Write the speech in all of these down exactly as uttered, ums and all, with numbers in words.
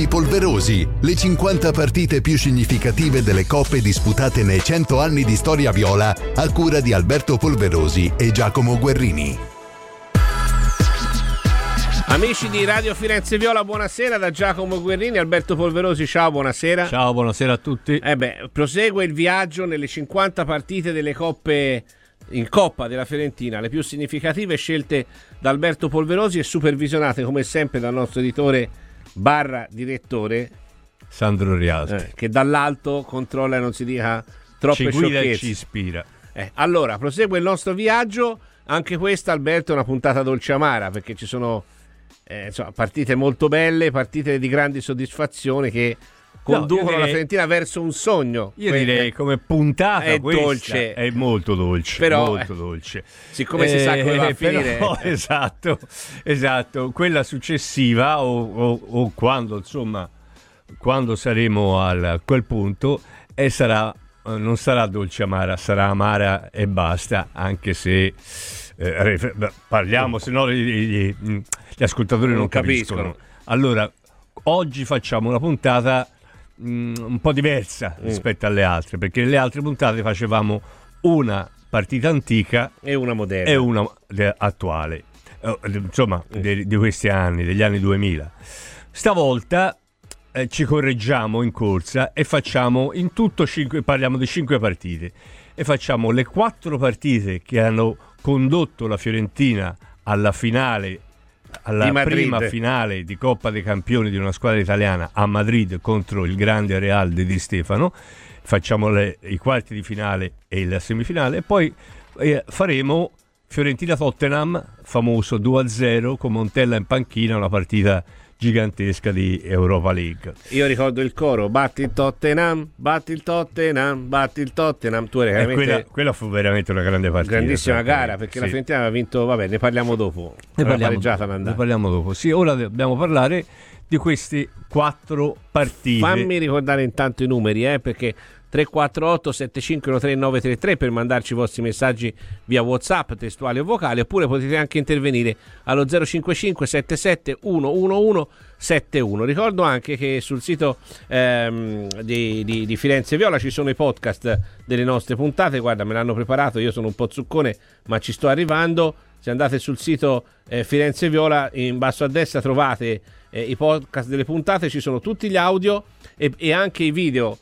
Vivi Polverosi, le cinquanta partite più significative delle coppe disputate nei cento anni di storia viola, a cura di Alberto Polverosi e Giacomo Guerrini. Amici di Radio Firenze Viola, buonasera da Giacomo Guerrini, Alberto Polverosi, ciao, buonasera. Ciao, buonasera a tutti. Eh beh, prosegue il viaggio nelle cinquanta partite delle coppe in Coppa della Fiorentina, le più significative scelte da Alberto Polverosi e supervisionate come sempre dal nostro editore barra direttore Sandro Rialti, eh, che dall'alto controlla e non si dica troppe ci guida sciocchezze. e ci ispira. Eh, allora, prosegue il nostro viaggio, anche questa, Alberto, è una puntata dolce amara perché ci sono eh, insomma, partite molto belle, partite di grandi soddisfazione che conducono no, direi, la Fiorentina verso un sogno. Io que- direi come puntata è questa dolce, è molto dolce, però, molto dolce. Siccome eh, si sa come va a finire, però, eh. esatto, esatto. Quella successiva o, o, o quando insomma quando saremo a quel punto e sarà non sarà dolce amara, sarà amara e basta, anche se eh, parliamo, se no gli, gli, gli ascoltatori non, non capiscono. capiscono. Allora, oggi facciamo una puntata mh, un po' diversa mm. rispetto alle altre, perché nelle altre puntate facevamo una partita antica e una moderna e una de- attuale, eh, insomma, mm. de- di questi anni, degli anni duemila. Stavolta Eh, ci correggiamo in corsa e facciamo in tutto cinque, parliamo di cinque partite e facciamo le quattro partite che hanno condotto la Fiorentina alla finale, alla prima finale di Coppa dei Campioni di una squadra italiana a Madrid contro il grande Real di Di Stefano. Facciamo le, i quarti di finale e la semifinale e poi eh, faremo Fiorentina-Tottenham, famoso due a zero con Montella in panchina, una partita gigantesca di Europa League. Io ricordo il coro: batti il Tottenham, batti il Tottenham, batti il Tottenham. Tu eri veramente... quella, quella fu veramente una grande partita, grandissima gara, perché sì. La Fiorentina aveva vinto, vabbè, ne parliamo dopo. Ne parliamo, ne parliamo dopo. Sì, ora dobbiamo parlare di queste quattro partite. Fammi ricordare intanto i numeri, eh, perché tre quattro otto sette cinque uno tre nove tre tre per mandarci i vostri messaggi via WhatsApp, testuali o vocali, oppure potete anche intervenire allo zero cinque cinque sette sette uno uno uno sette uno. Ricordo anche che sul sito ehm, di, di, di Firenze Viola ci sono i podcast delle nostre puntate. Guarda, me l'hanno preparato, io sono un po' zuccone ma ci sto arrivando. Se andate sul sito eh, Firenze Viola, in basso a destra trovate eh, i podcast delle puntate, ci sono tutti gli audio e, e anche i video.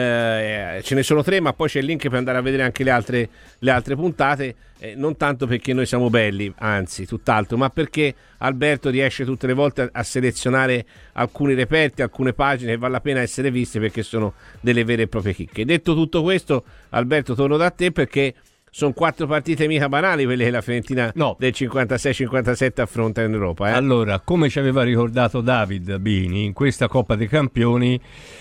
Eh, ce ne sono tre, ma poi c'è il link per andare a vedere anche le altre, le altre puntate, eh, non tanto perché noi siamo belli, anzi tutt'altro, ma perché Alberto riesce tutte le volte a, a selezionare alcuni reperti, alcune pagine che vale la pena essere viste perché sono delle vere e proprie chicche. Detto tutto questo, Alberto, torno da te perché sono quattro partite mica banali quelle che la Fiorentina no. del cinquantasei cinquantasette affronta in Europa. Eh? Allora, come ci aveva ricordato David Bini, in questa Coppa dei Campioni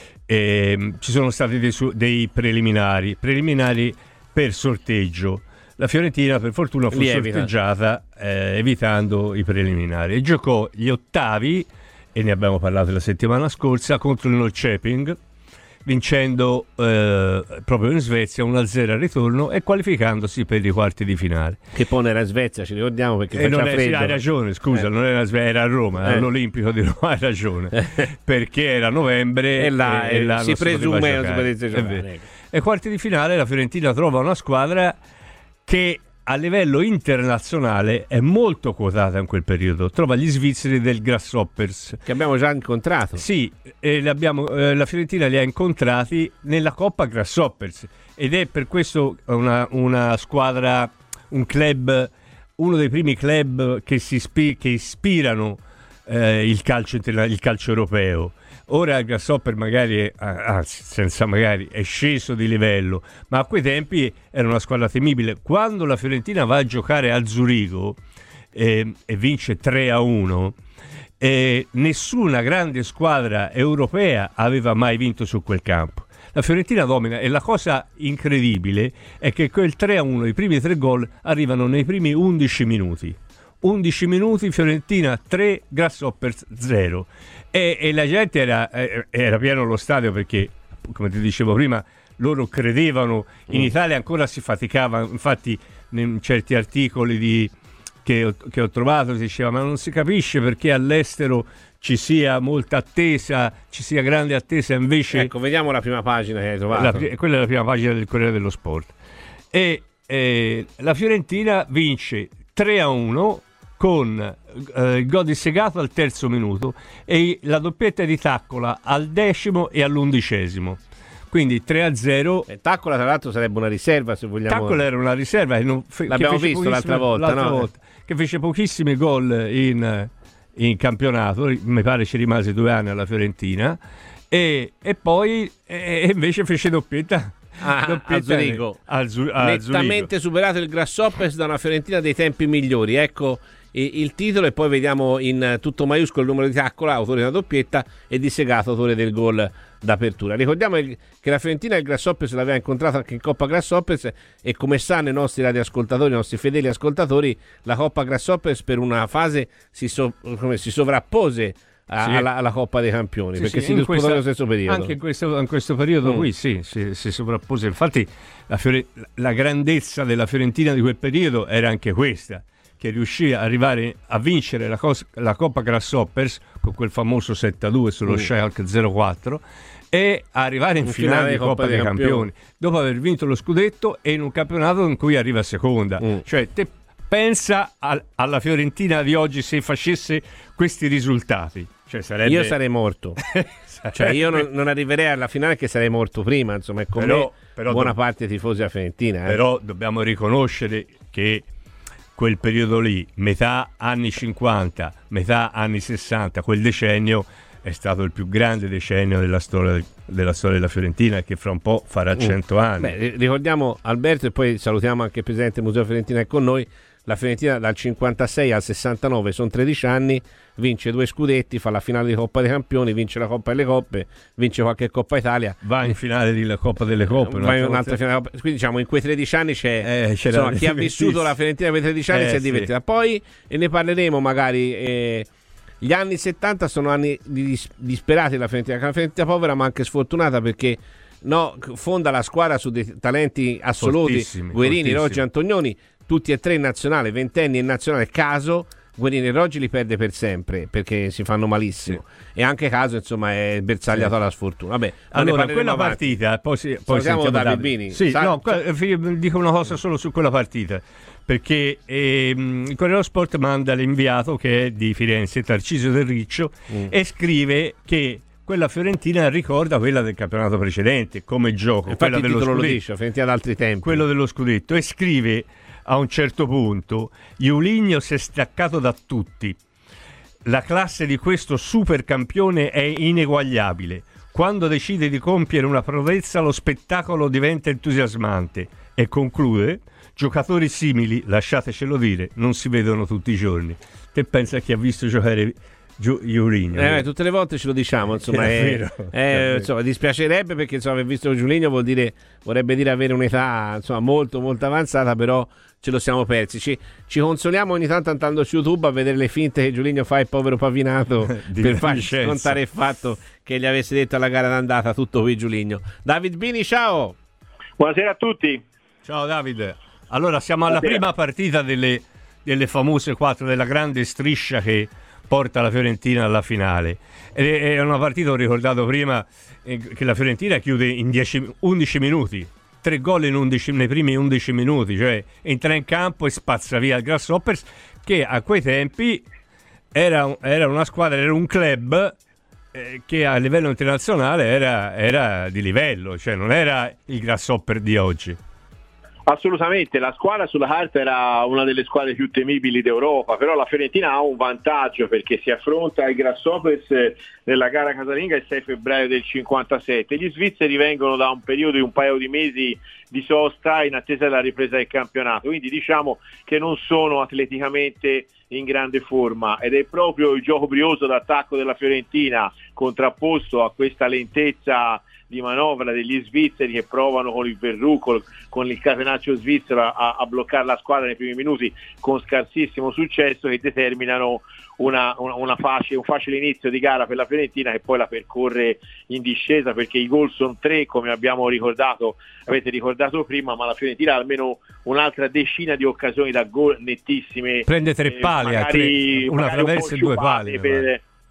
Eh, ci sono stati dei, su- dei preliminari preliminari per sorteggio. La Fiorentina per fortuna fu Lievita. sorteggiata eh, evitando i preliminari e giocò gli ottavi, e ne abbiamo parlato la settimana scorsa, contro il Norrköping, vincendo eh, proprio in Svezia uno a zero al ritorno e qualificandosi per i quarti di finale. Che poi non era Svezia, ci ricordiamo, perché e non è, freddo. Sì, hai ragione, scusa, eh. non era Svezia, era a Roma, eh. all'Olimpico di Roma, hai ragione, perché era novembre e là, e, e là si presume non si potesse giocare. E quarti di finale la Fiorentina trova una squadra che a livello internazionale è molto quotata in quel periodo. Trova gli svizzeri del Grasshoppers, che abbiamo già incontrato. Sì, e l'abbiamo, eh, la Fiorentina li ha incontrati nella Coppa Grasshoppers ed è per questo una, una squadra, un club, uno dei primi club che si ispi- che ispirano eh, il calcio interna- il calcio europeo. Ora il Grasshopper magari, è, anzi senza magari, è sceso di livello, ma a quei tempi era una squadra temibile. Quando la Fiorentina va a giocare a Zurigo eh, e vince tre a uno, eh, nessuna grande squadra europea aveva mai vinto su quel campo. La Fiorentina domina e la cosa incredibile è che quel tre a uno, i primi tre gol arrivano nei primi undici minuti. undici minuti, Fiorentina tre, Grasshoppers zero. E, e la gente era, era pieno lo stadio perché, come ti dicevo prima, loro credevano. In mm. Italia ancora si faticava, infatti in certi articoli di, che, ho, che ho trovato si diceva ma non si capisce perché all'estero ci sia molta attesa, ci sia grande attesa, invece... Ecco, vediamo la prima pagina che hai trovato. La, quella è la prima pagina del Corriere dello Sport. E eh, la Fiorentina vince tre a uno con eh, il gol di Segato al terzo minuto e la doppietta di Taccola al decimo e all'undicesimo. Quindi tre a zero. E Taccola tra l'altro sarebbe una riserva, se vogliamo. Taccola era una riserva che non fe- l'abbiamo che visto l'altra volta, l'altra no? volta, che fece pochissimi gol in, in campionato, mi pare ci rimase due anni alla Fiorentina, e, e poi e invece fece doppietta. Ah, a Zurigo. Al Zu- a Nettamente Zurigo. superato il Grasshoppers da una Fiorentina dei tempi migliori. Ecco il titolo, e poi vediamo in tutto maiuscolo il numero di Taccola, autore della doppietta, e di Segato, autore del gol d'apertura. Ricordiamo che la Fiorentina il Grasshoppers l'aveva incontrato anche in Coppa Grasshoppers, e come sanno i nostri radioascoltatori, i nostri fedeli ascoltatori, la Coppa Grasshoppers per una fase si, so, come, si sovrappose a, sì. alla, alla Coppa dei Campioni, sì, perché sì, si disputò nello stesso periodo. Anche in questo, in questo periodo mm. qui sì, si, si sovrappose. Infatti la, Fiore, la grandezza della Fiorentina di quel periodo era anche questa, che riuscì ad arrivare a vincere la, cos- la Coppa Grasshoppers con quel famoso sette a due sullo mm. Schalke zero quattro, e arrivare in, in finale, finale di Coppa, Coppa dei, dei Campioni, Campioni dopo aver vinto lo scudetto e in un campionato in cui arriva seconda. Mm. Cioè te pensa al- alla Fiorentina di oggi se facesse questi risultati. Cioè, sarebbe... Io sarei morto. Cioè io non, non arriverei alla finale, che sarei morto prima, insomma, è come però, però buona do... parte dei tifosi della Fiorentina. Eh. Però dobbiamo riconoscere che quel periodo lì, metà anni cinquanta, metà anni sessanta, quel decennio è stato il più grande decennio della storia, della storia della Fiorentina, che fra un po' farà cento anni. Beh, ricordiamo Alberto, e poi salutiamo anche il presidente del Museo Fiorentina che è con noi. La Fiorentina dal cinquantasei al sessantanove sono tredici anni, vince due scudetti, fa la finale di Coppa dei Campioni, vince la Coppa delle Coppe, vince qualche Coppa Italia, va in finale della Coppa delle Coppe, va in un'altra finale. Quindi diciamo in quei tredici anni c'è, eh, insomma, chi ha vissuto la Fiorentina per tredici anni eh, si è divertita. Sì. Poi, e ne parleremo magari, eh, gli anni settanta sono anni di, disperati della Fiorentina, una Fiorentina povera ma anche sfortunata, perché no, fonda la squadra su dei talenti assoluti, Guerini, Roggi, Antonioni, tutti e tre in nazionale, ventenni in nazionale. Caso, Guerini e Roggi li perde per sempre perché si fanno malissimo, sì. E anche Caso insomma è bersagliato sì. alla sfortuna. Vabbè, allora quella partita, poi, si, poi sentiamo David Bini. Sì, Sa- no, dico una cosa solo su quella partita, perché ehm, il Corriere dello Sport manda l'inviato, che è di Firenze, Tarcisio Del Riccio, mm. e scrive che quella Fiorentina ricorda quella del campionato precedente come gioco. Infatti quella il dello titolo scudetto, lo dice, Fiorentina d'altri tempi, quello dello scudetto, e scrive a un certo punto: Julinho si è staccato da tutti, la classe di questo supercampione è ineguagliabile, quando decide di compiere una prodezza lo spettacolo diventa entusiasmante, e conclude: giocatori simili, lasciatecelo dire, non si vedono tutti i giorni. Te pensa chi ha visto giocare Julinho? Eh, tutte le volte ce lo diciamo, insomma, è, è, è, insomma, dispiacerebbe, perché insomma aver visto Julinho vuol dire, vorrebbe dire avere un'età insomma molto molto avanzata, però ce lo siamo persi. Ci, ci consoliamo ogni tanto andando su YouTube a vedere le finte che Julinho fa, il povero pavinato, per farci scontare il fatto che gli avesse detto alla gara d'andata tutto qui Julinho. David Bini, ciao. Buonasera a tutti. Ciao Davide. Allora siamo alla Buonasera. prima partita delle, delle famose quattro, della grande striscia che porta la Fiorentina alla finale. È una partita, ho ricordato prima, che la Fiorentina chiude in dieci, undici minuti, tre gol in undici, nei primi undici minuti, cioè entra in campo e spazza via il Grasshoppers, che a quei tempi era, era una squadra, era un club eh, che a livello internazionale era, era di livello, cioè non era il Grasshopper di oggi. Assolutamente, la squadra sulla carta era una delle squadre più temibili d'Europa, però la Fiorentina ha un vantaggio, perché si affronta il Grasshoppers nella gara casalinga il sei febbraio del cinquantasette. Gli svizzeri vengono da un periodo di un paio di mesi di sosta in attesa della ripresa del campionato, quindi diciamo che non sono atleticamente in grande forma, ed è proprio il gioco brioso d'attacco della Fiorentina contrapposto a questa lentezza di manovra degli svizzeri, che provano con il Verrucolo, con il catenaccio svizzero a, a bloccare la squadra nei primi minuti con scarsissimo successo, che determinano una, una, una facile, un facile inizio di gara per la Fiorentina, che poi la percorre in discesa, perché i gol sono tre, come abbiamo ricordato, avete ricordato prima, ma la Fiorentina ha almeno un'altra decina di occasioni da gol nettissime, prende tre pali, eh, magari, tre, una attraverso e due pali per,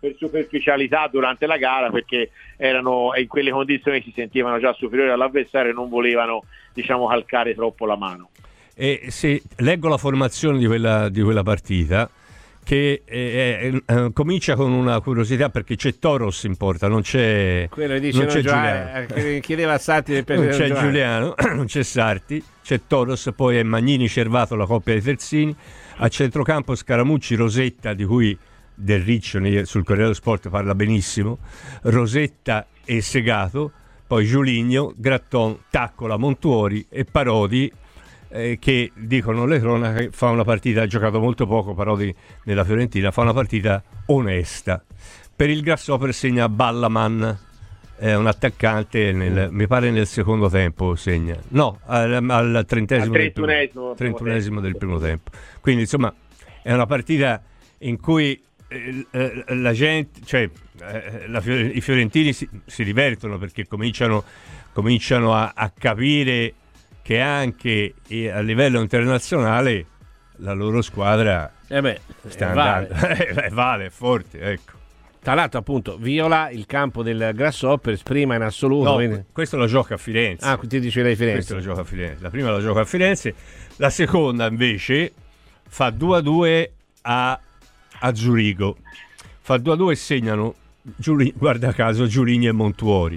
per superficialità durante la gara, perché erano in quelle condizioni si sentivano già superiori all'avversario e non volevano, diciamo, calcare troppo la mano. E se leggo la formazione di quella, di quella partita, che eh, eh, comincia con una curiosità, perché c'è Toros in porta, non c'è, quello dice non c'è Giuliano, Giuliano, eh, chiedeva a Sarti del non c'è Giuliano. Giuliano, non c'è Sarti, c'è Toros, poi è Magnini, Cervato, la coppia dei terzini, a centrocampo Scaramucci, Rosetta, di cui Del Riccio sul Corriere dello Sport parla benissimo, Rosetta e Segato, poi Giuligno, Gratton, Taccola, Montuori e Parodi, eh, che dicono le cronache fa una partita, ha giocato molto poco Parodi nella Fiorentina, fa una partita onesta. Per il Grasshopper segna Ballaman, è un attaccante, nel, mi pare nel secondo tempo segna, no, al, al trentesimo, al del primo, trentunesimo del primo tempo. Quindi insomma è una partita in cui eh, eh, la gente, cioè eh, la, i fiorentini si, si divertono, perché cominciano, cominciano a, a capire che anche a livello internazionale la loro squadra eh beh, sta eh, vale. andando, vale, è forte, ecco. Tra l'altro, appunto, viola il campo del Grasshoppers prima in assoluto. No, quindi... questo lo gioca a Firenze. Ah, ti dice lei Firenze. Questo lo gioca a Firenze. La prima lo gioca a Firenze, la seconda invece fa due a due a, a Zurigo. Fa due a due e segnano, Giuli, guarda caso, Giuligno e Montuori.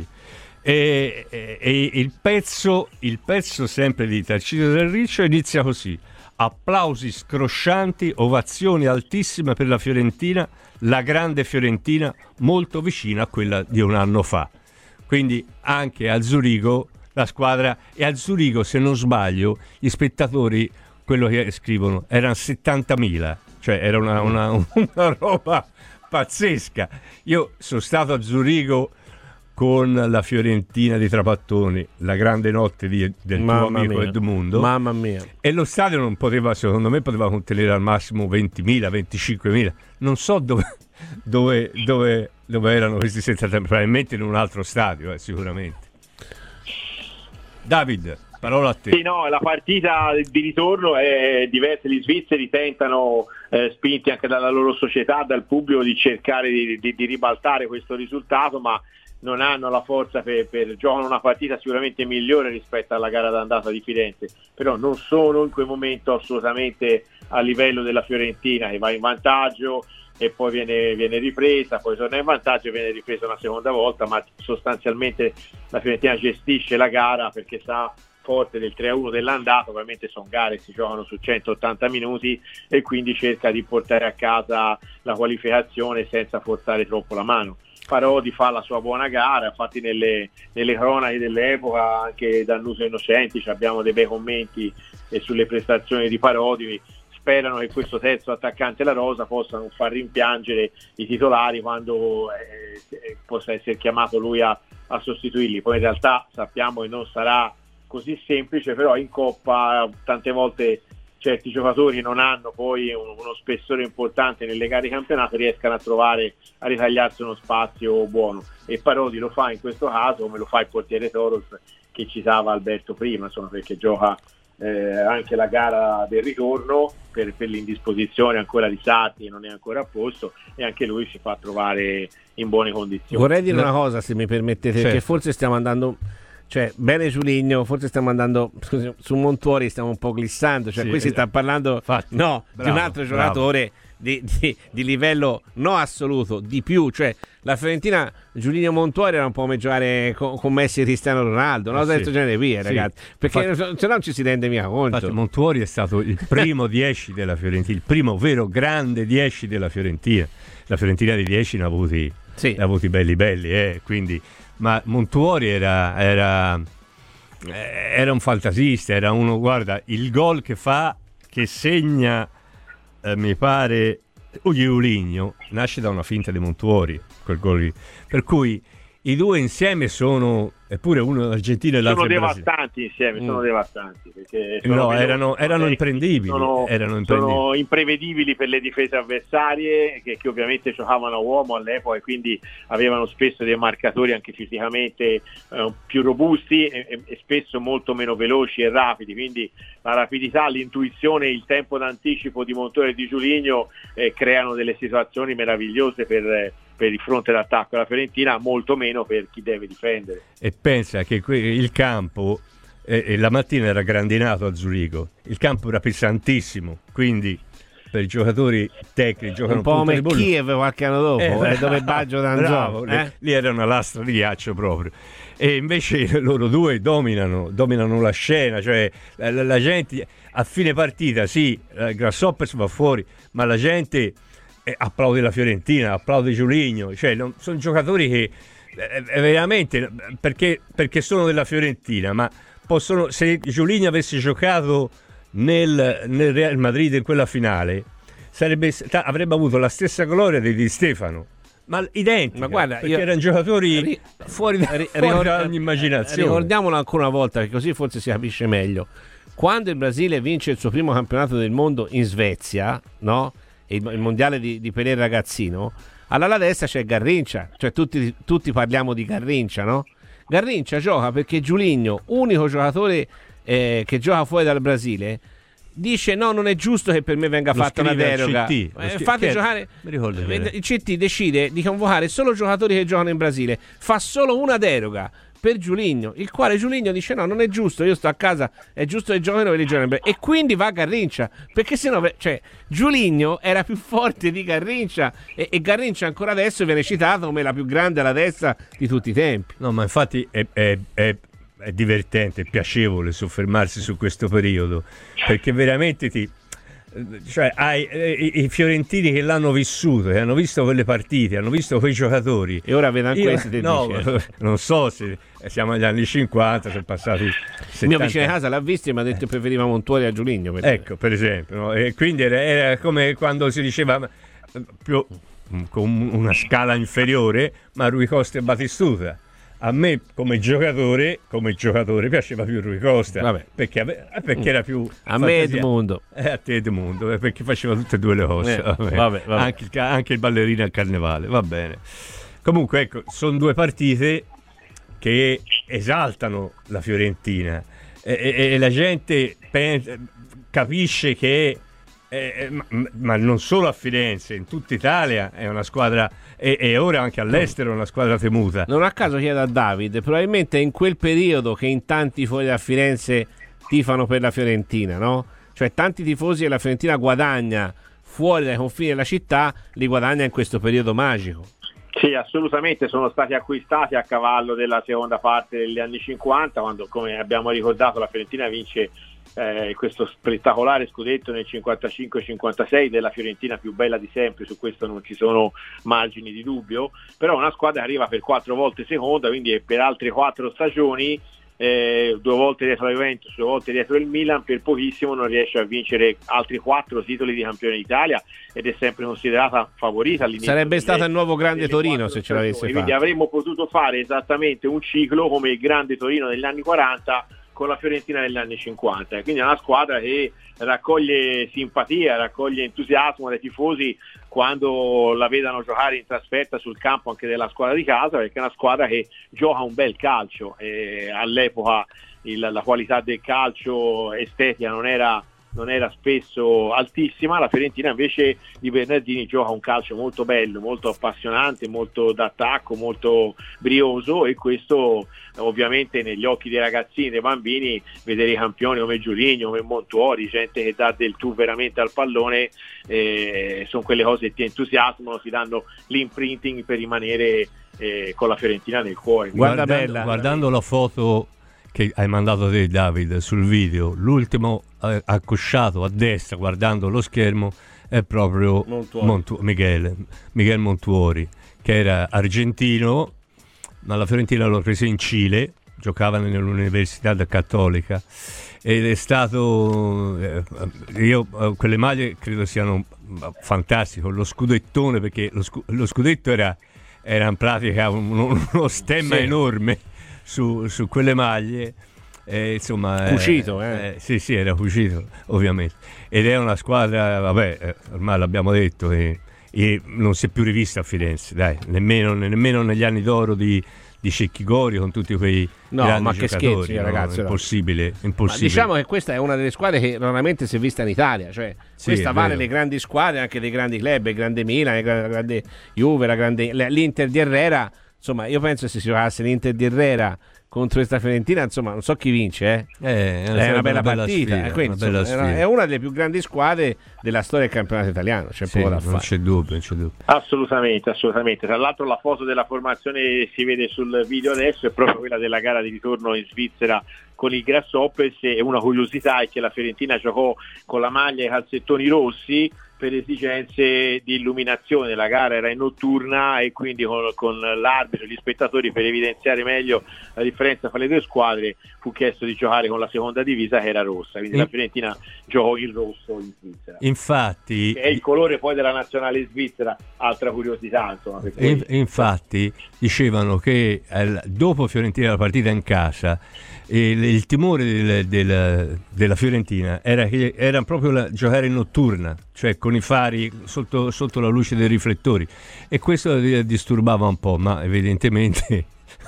E, e, e il pezzo, il pezzo sempre di Tarcisio Del Riccio inizia così: applausi scroscianti, ovazioni altissime per la Fiorentina, la grande Fiorentina molto vicina a quella di un anno fa. Quindi anche a Zurigo la squadra, e a Zurigo, se non sbaglio, gli spettatori, quello che scrivono, erano settantamila, cioè era una, una, una roba pazzesca. Io sono stato a Zurigo con la Fiorentina di Trapattoni, la grande notte di, del tuo Mamma amico mia. Edmundo. Mamma mia. E lo stadio non poteva, secondo me, poteva contenere al massimo ventimila, venticinquemila. Non so dove, dove, dove, dove erano questi settantamila, probabilmente in un altro stadio, eh, sicuramente. David, parola a te. Sì, no, la partita di ritorno è diversa. Gli svizzeri tentano, eh, spinti anche dalla loro società, dal pubblico, di cercare di, di, di ribaltare questo risultato, ma non hanno la forza per, per giocare una partita sicuramente migliore rispetto alla gara d'andata di Firenze, però non sono in quel momento assolutamente a livello della Fiorentina, che va in vantaggio e poi viene, viene ripresa, poi torna in vantaggio e viene ripresa una seconda volta, ma sostanzialmente la Fiorentina gestisce la gara perché sa forte del tre a uno dell'andata. Ovviamente sono gare che si giocano su centottanta minuti e quindi cerca di portare a casa la qualificazione senza forzare troppo la mano. Parodi fa la sua buona gara, infatti nelle, nelle cronache dell'epoca anche Dannuso Innocenti abbiamo dei bei commenti eh, sulle prestazioni di Parodi. Sperano che questo terzo attaccante la rosa possa non far rimpiangere i titolari quando eh, possa essere chiamato lui a, a sostituirli. Poi in realtà sappiamo che non sarà così semplice, però in Coppa tante volte certi giocatori non hanno poi uno spessore importante nelle gare di campionato, riescano a trovare, a ritagliarsi uno spazio buono, e Parodi lo fa in questo caso, come lo fa il portiere Toros che citava Alberto prima, insomma, perché gioca eh, anche la gara del ritorno per, per l'indisposizione ancora di Sarti, non è ancora a posto, e anche lui si fa trovare in buone condizioni. Vorrei dire una cosa, se mi permettete, certo, perché forse stiamo andando... Cioè, bene Giuligno, forse stiamo andando scusi, su Montuori stiamo un po' glissando, cioè sì, qui si sta parlando infatti, no, bravo, di un altro giocatore di, di, di livello no assoluto, di più, cioè la Fiorentina, Giuligno Montuori era un po' come giocare con, con Messi e Cristiano Ronaldo, no? Ah, Questo sì. genere via, Sì. ragazzi, perché Infatti, se no non ci si rende mica conto. Infatti Montuori è stato il primo dieci della Fiorentina, il primo vero grande dieci della Fiorentina. La Fiorentina di dieci ne ha avuti, Sì. ne ha avuti belli belli, eh, quindi, ma Montuori era... era era un fantasista, era uno, guarda, il gol che fa, che segna, eh, mi pare, Giuligno, nasce da una finta di Montuori, quel gol lì. Per cui i due insieme sono, eppure uno argentino e l'altro sono brasiliano. devastanti insieme, sono Mm. devastanti perché sono No, veloci, erano, sono erano tecnici, imprendibili, sono, erano imprendibili. sono imprevedibili per le difese avversarie che, che ovviamente giocavano a uomo all'epoca e quindi avevano spesso dei marcatori anche fisicamente eh, più robusti e, e, e spesso molto meno veloci e rapidi, quindi la rapidità, l'intuizione, il tempo d'anticipo di Montuori e di Giuligno eh, creano delle situazioni meravigliose per, per il fronte d'attacco della Fiorentina, molto meno per chi deve difendere. E pensa che que- il campo eh, eh, la mattina era grandinato a Zurigo, il campo era pesantissimo, quindi per i giocatori tecnici giocano un po' come Kiev qualche anno dopo, eh, eh, dove Baggio D'Anzò, eh? lì era una lastra di ghiaccio proprio, e invece loro due dominano dominano la scena, cioè la, la, la gente a fine partita, sì, Grasshoppers va fuori, ma la gente eh, applaude la Fiorentina, applaude Giuligno, cioè non, sono giocatori che eh, veramente perché, perché sono della Fiorentina, ma possono, se Giuligno avesse giocato nel, nel Real Madrid in quella finale sarebbe, avrebbe avuto la stessa gloria di Di Stefano, ma identica, ma guarda, perché io, erano giocatori ri, fuori, da, ri, fuori ricord, da ogni immaginazione. Ricordiamolo ancora una volta, che così forse si capisce meglio. Quando il Brasile vince il suo primo campionato del mondo in Svezia, no? il, il mondiale di, di Pelé ragazzino, all'ala destra c'è Garrincha, cioè tutti, tutti parliamo di Garrincha, no? Garrincha gioca perché Giuligno, unico giocatore eh, che gioca fuori dal Brasile, dice no, non è giusto che per me venga lo fatta una deroga, C T, eh, scri- fate che giocare, il C T decide di convocare solo giocatori che giocano in Brasile, fa solo una deroga per Giuligno, il quale Giuligno dice no, non è giusto, io sto a casa, è giusto che giocano quelli giocano in Brasile, e quindi va Garrincha, perché sennò, cioè, Giuligno era più forte di Garrincha, e, e Garrincha ancora adesso viene citato come la più grande alla destra di tutti i tempi. No, ma infatti è, è, è, è divertente, è piacevole soffermarsi su questo periodo, perché veramente ti... cioè hai eh, i, i fiorentini che l'hanno vissuto, che hanno visto quelle partite, hanno visto quei giocatori, e ora vedo anche Io, questi te no, dice. Non so se siamo agli anni cinquanta, sono passati settanta. Il mio vicino di casa l'ha visto e mi ha detto che preferiva Montuori a Giuligno, perché... ecco, per esempio, no? E quindi era, era come quando si diceva più con una scala inferiore, ma Rui Costa e Batistuta. A me come giocatore, come giocatore piaceva più Rui Costa. Vabbè. perché, perché era più a fantasia. me Edmundo Eh, a te Edmundo, perché faceva tutte e due le cose. Eh, vabbè. vabbè, vabbè. Anche, il, anche il ballerino al carnevale, va bene. Comunque ecco, sono due partite che esaltano la Fiorentina e, e, e la gente pensa, capisce che eh, ma, ma non solo a Firenze, in tutta Italia è una squadra, e, e ora anche all'estero è una squadra temuta. Non a caso chiedo a David, probabilmente è in quel periodo che in tanti fuori da Firenze tifano per la Fiorentina, no? Cioè tanti tifosi della Fiorentina guadagna fuori dai confini della città, li guadagna in questo periodo magico. Sì, assolutamente, sono stati acquistati a cavallo della seconda parte degli anni cinquanta, quando, come abbiamo ricordato, la Fiorentina vince eh, questo spettacolare scudetto nel cinquantacinque cinquantasei, della Fiorentina più bella di sempre, su questo non ci sono margini di dubbio, però una squadra arriva per quattro volte seconda, quindi per altre quattro stagioni, eh, due volte dietro la Juventus, due volte dietro il Milan, per pochissimo non riesce a vincere altri quattro titoli di campione d'Italia ed è sempre considerata favorita all'inizio. Sarebbe stato il nuovo grande Torino se ce stagioni. l'avesse fatto. Quindi avremmo potuto fare esattamente un ciclo come il grande Torino degli anni quaranta con la Fiorentina negli anni cinquanta, quindi è una squadra che raccoglie simpatia, raccoglie entusiasmo dai tifosi quando la vedano giocare in trasferta sul campo anche della squadra di casa, perché è una squadra che gioca un bel calcio e all'epoca il, la qualità del calcio estetica non era non era spesso altissima. La Fiorentina invece di Bernardini gioca un calcio molto bello, molto appassionante, molto d'attacco, molto brioso, e questo ovviamente negli occhi dei ragazzini, dei bambini, vedere i campioni come Giuligno, come Montuori, gente che dà del tu veramente al pallone, eh, sono quelle cose che ti entusiasmano, ti danno l'imprinting per rimanere eh, con la Fiorentina nel cuore. Guarda, guardando, bella. guardando la foto che hai mandato te, David, sul video, l'ultimo eh, accosciato a destra guardando lo schermo è proprio Montuori. Montu- Michele, Michele Montuori, che era argentino, ma la Fiorentina l'ho preso in Cile, giocava nell'Università Cattolica ed è stato eh, io eh, quelle maglie credo siano fantastiche, lo scudettone, perché lo, scu- lo scudetto era, era in pratica uno, uno stemma sì. enorme Su, su quelle maglie, eh, insomma, cucito, eh, eh. Eh, sì, sì, era cucito, ovviamente. Ed è una squadra, vabbè, eh, ormai l'abbiamo detto, eh, e non si è più rivista a Firenze, dai, nemmeno, nemmeno negli anni d'oro di, di di Cecchi Gori, con tutti quei no, grandi ma che giocatori, scherzi, no? ragazzi, impossibile, impossibile. Ma diciamo che questa è una delle squadre che raramente si è vista in Italia, cioè Sì, questa è vale vero. le grandi squadre, anche dei grandi club, il grande Milan, la grande Juve, la grande, l'Inter di Herrera. Insomma, io penso che se si giocasse l'Inter di Herrera contro questa Fiorentina, insomma, non so chi vince, eh. Eh, È una, una bella partita, sfida, eh, quindi, una bella insomma, sfida. è una delle più grandi squadre della storia del campionato italiano, c'è Sì, poco da non fare. c'è dubbio, non c'è dubbio. Assolutamente, assolutamente. Tra l'altro la foto della formazione si vede sul video adesso, è proprio quella della gara di ritorno in Svizzera con il Grasshoppers, e una curiosità è che la Fiorentina giocò con la maglia e i calzettoni rossi per esigenze di illuminazione. La gara era in notturna e quindi con, con l'arbitro e gli spettatori, per evidenziare meglio la differenza fra le due squadre, fu chiesto di giocare con la seconda divisa che era rossa, quindi In... la Fiorentina giocò in rosso in Svizzera. Infatti, Che è il colore poi della nazionale svizzera, altra curiosità, insomma, per cui... in- infatti dicevano che eh, dopo Fiorentina la partita in casa, il, il timore del- del- della Fiorentina era che era proprio la, giocare in notturna, cioè con i fari sotto, sotto la luce dei riflettori, e questo li disturbava un po', ma evidentemente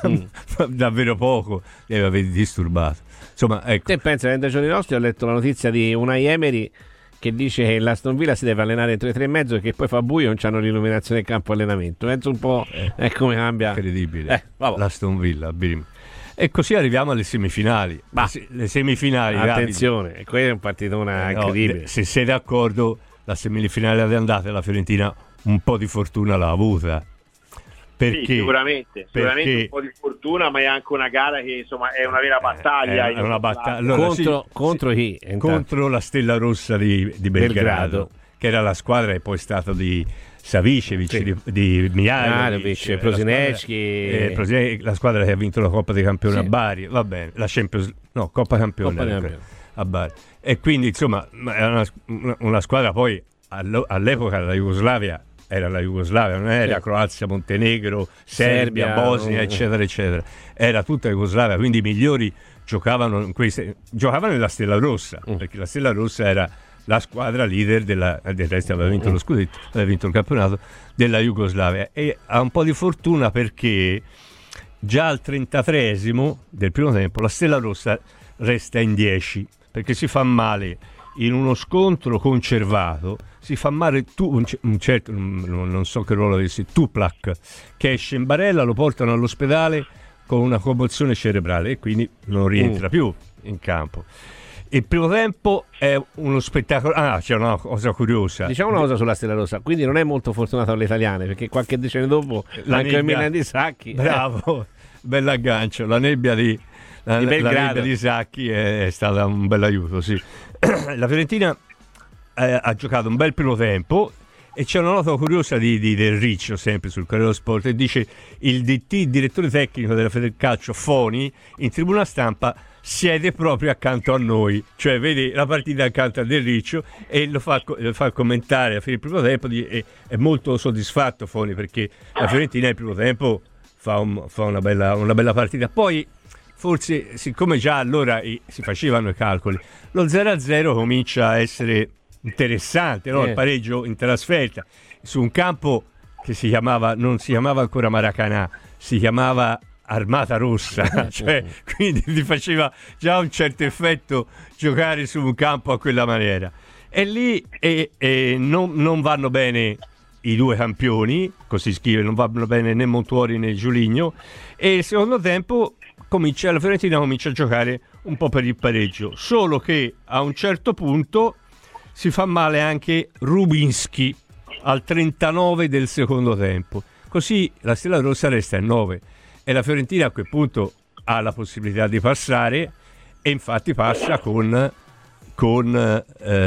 davvero poco li aveva disturbato. Insomma, ecco. Te pensa che nei giorni nostri ho letto la notizia di Unai Emery che dice che l'Aston Villa si deve allenare entro le tre e mezzo e che poi fa buio e non c'hanno l'illuminazione del campo allenamento. Penso un po' Eh, eh, come cambia. incredibile. Eh, vabbè. L'Aston Villa, bim. E così arriviamo alle semifinali. Bah. Le se- le semifinali, Attenzione, e quella è un partitona Davide. No, incredibile. le- se sei d'accordo, la semifinale di andata la Fiorentina un po' di fortuna l'ha avuta. Perché? Sì, sicuramente, sicuramente Perché- un po' di fortuna, ma è anche una gara che insomma è una vera battaglia. è in una ogni battaglia. classe. Allora, contro, sì, contro chi? Intanto. contro la Stella Rossa di, di Belgrado, Belgrado. che era la squadra che poi è stata di Savicevic, Sì. di, di Mihajlovic, Mihajlovic, la Prosinecki. squadra- eh, Prosine- la squadra che ha vinto la Coppa dei Campioni Sì. a Bari, va bene, la Champions, no, Coppa Campioni, Coppa dei era Campioni. a Bari. E quindi insomma era una, una- una squadra, poi allo- all'epoca la Jugoslavia era la Jugoslavia, non era Sì. Croazia, Montenegro, Serbia, Serbia, Bosnia, no. eccetera, eccetera. Era tutta Jugoslavia, quindi i migliori giocavano in queste, giocavano nella Stella Rossa, Mm. perché la Stella Rossa era la squadra leader della, del resto aveva vinto lo scudetto, aveva vinto il campionato della Jugoslavia, e ha un po' di fortuna perché già al trentatreesimo del primo tempo la Stella Rossa resta in dieci, perché si fa male in uno scontro conservato, si fa male tu, un, ce- un certo, non, non so che ruolo avesse, Tuplak, che esce in barella, lo portano all'ospedale con una commozione cerebrale e quindi non rientra Mm. più in campo. Il primo tempo è uno spettacolo. Ah, c'è una cosa curiosa. Diciamo una cosa sulla Stella Rossa, quindi non è molto fortunato alle italiane, perché qualche decennio dopo La anche nebbia- il Milan di Sacchi. Bravo, bell'aggancio. La nebbia di, la, Di la Belgrado. nebbia di Sacchi è, è stata un bel aiuto, sì. La Fiorentina eh, ha giocato un bel primo tempo, e c'è una nota curiosa di, di Del Riccio, sempre sul Corriere dello Sport, e dice: il D T, il direttore tecnico della Federcalcio, Foni, in tribuna stampa siede proprio accanto a noi, cioè vedi la partita accanto a Del Riccio, e lo fa, lo fa commentare a fine del primo tempo. Di, e, è molto soddisfatto Foni, perché la Fiorentina nel primo tempo fa, un, fa una, bella, una bella partita. Poi forse, siccome già allora i, si facevano i calcoli, lo zero a zero comincia a essere interessante, no? Eh. Il pareggio in trasferta su un campo che si chiamava, non si chiamava ancora Maracanã, si chiamava Armata Rossa, cioè, quindi ti faceva già un certo effetto giocare su un campo a quella maniera. E lì e, e non, non vanno bene i due campioni, così scrive, non vanno bene né Montuori né Giuligno, e il secondo tempo comincia, la Fiorentina comincia a giocare un po' per il pareggio, solo che a un certo punto si fa male anche Rubinski al trentanove del secondo tempo, così la Stella Rossa resta in nove e la Fiorentina a quel punto ha la possibilità di passare, e infatti passa con con,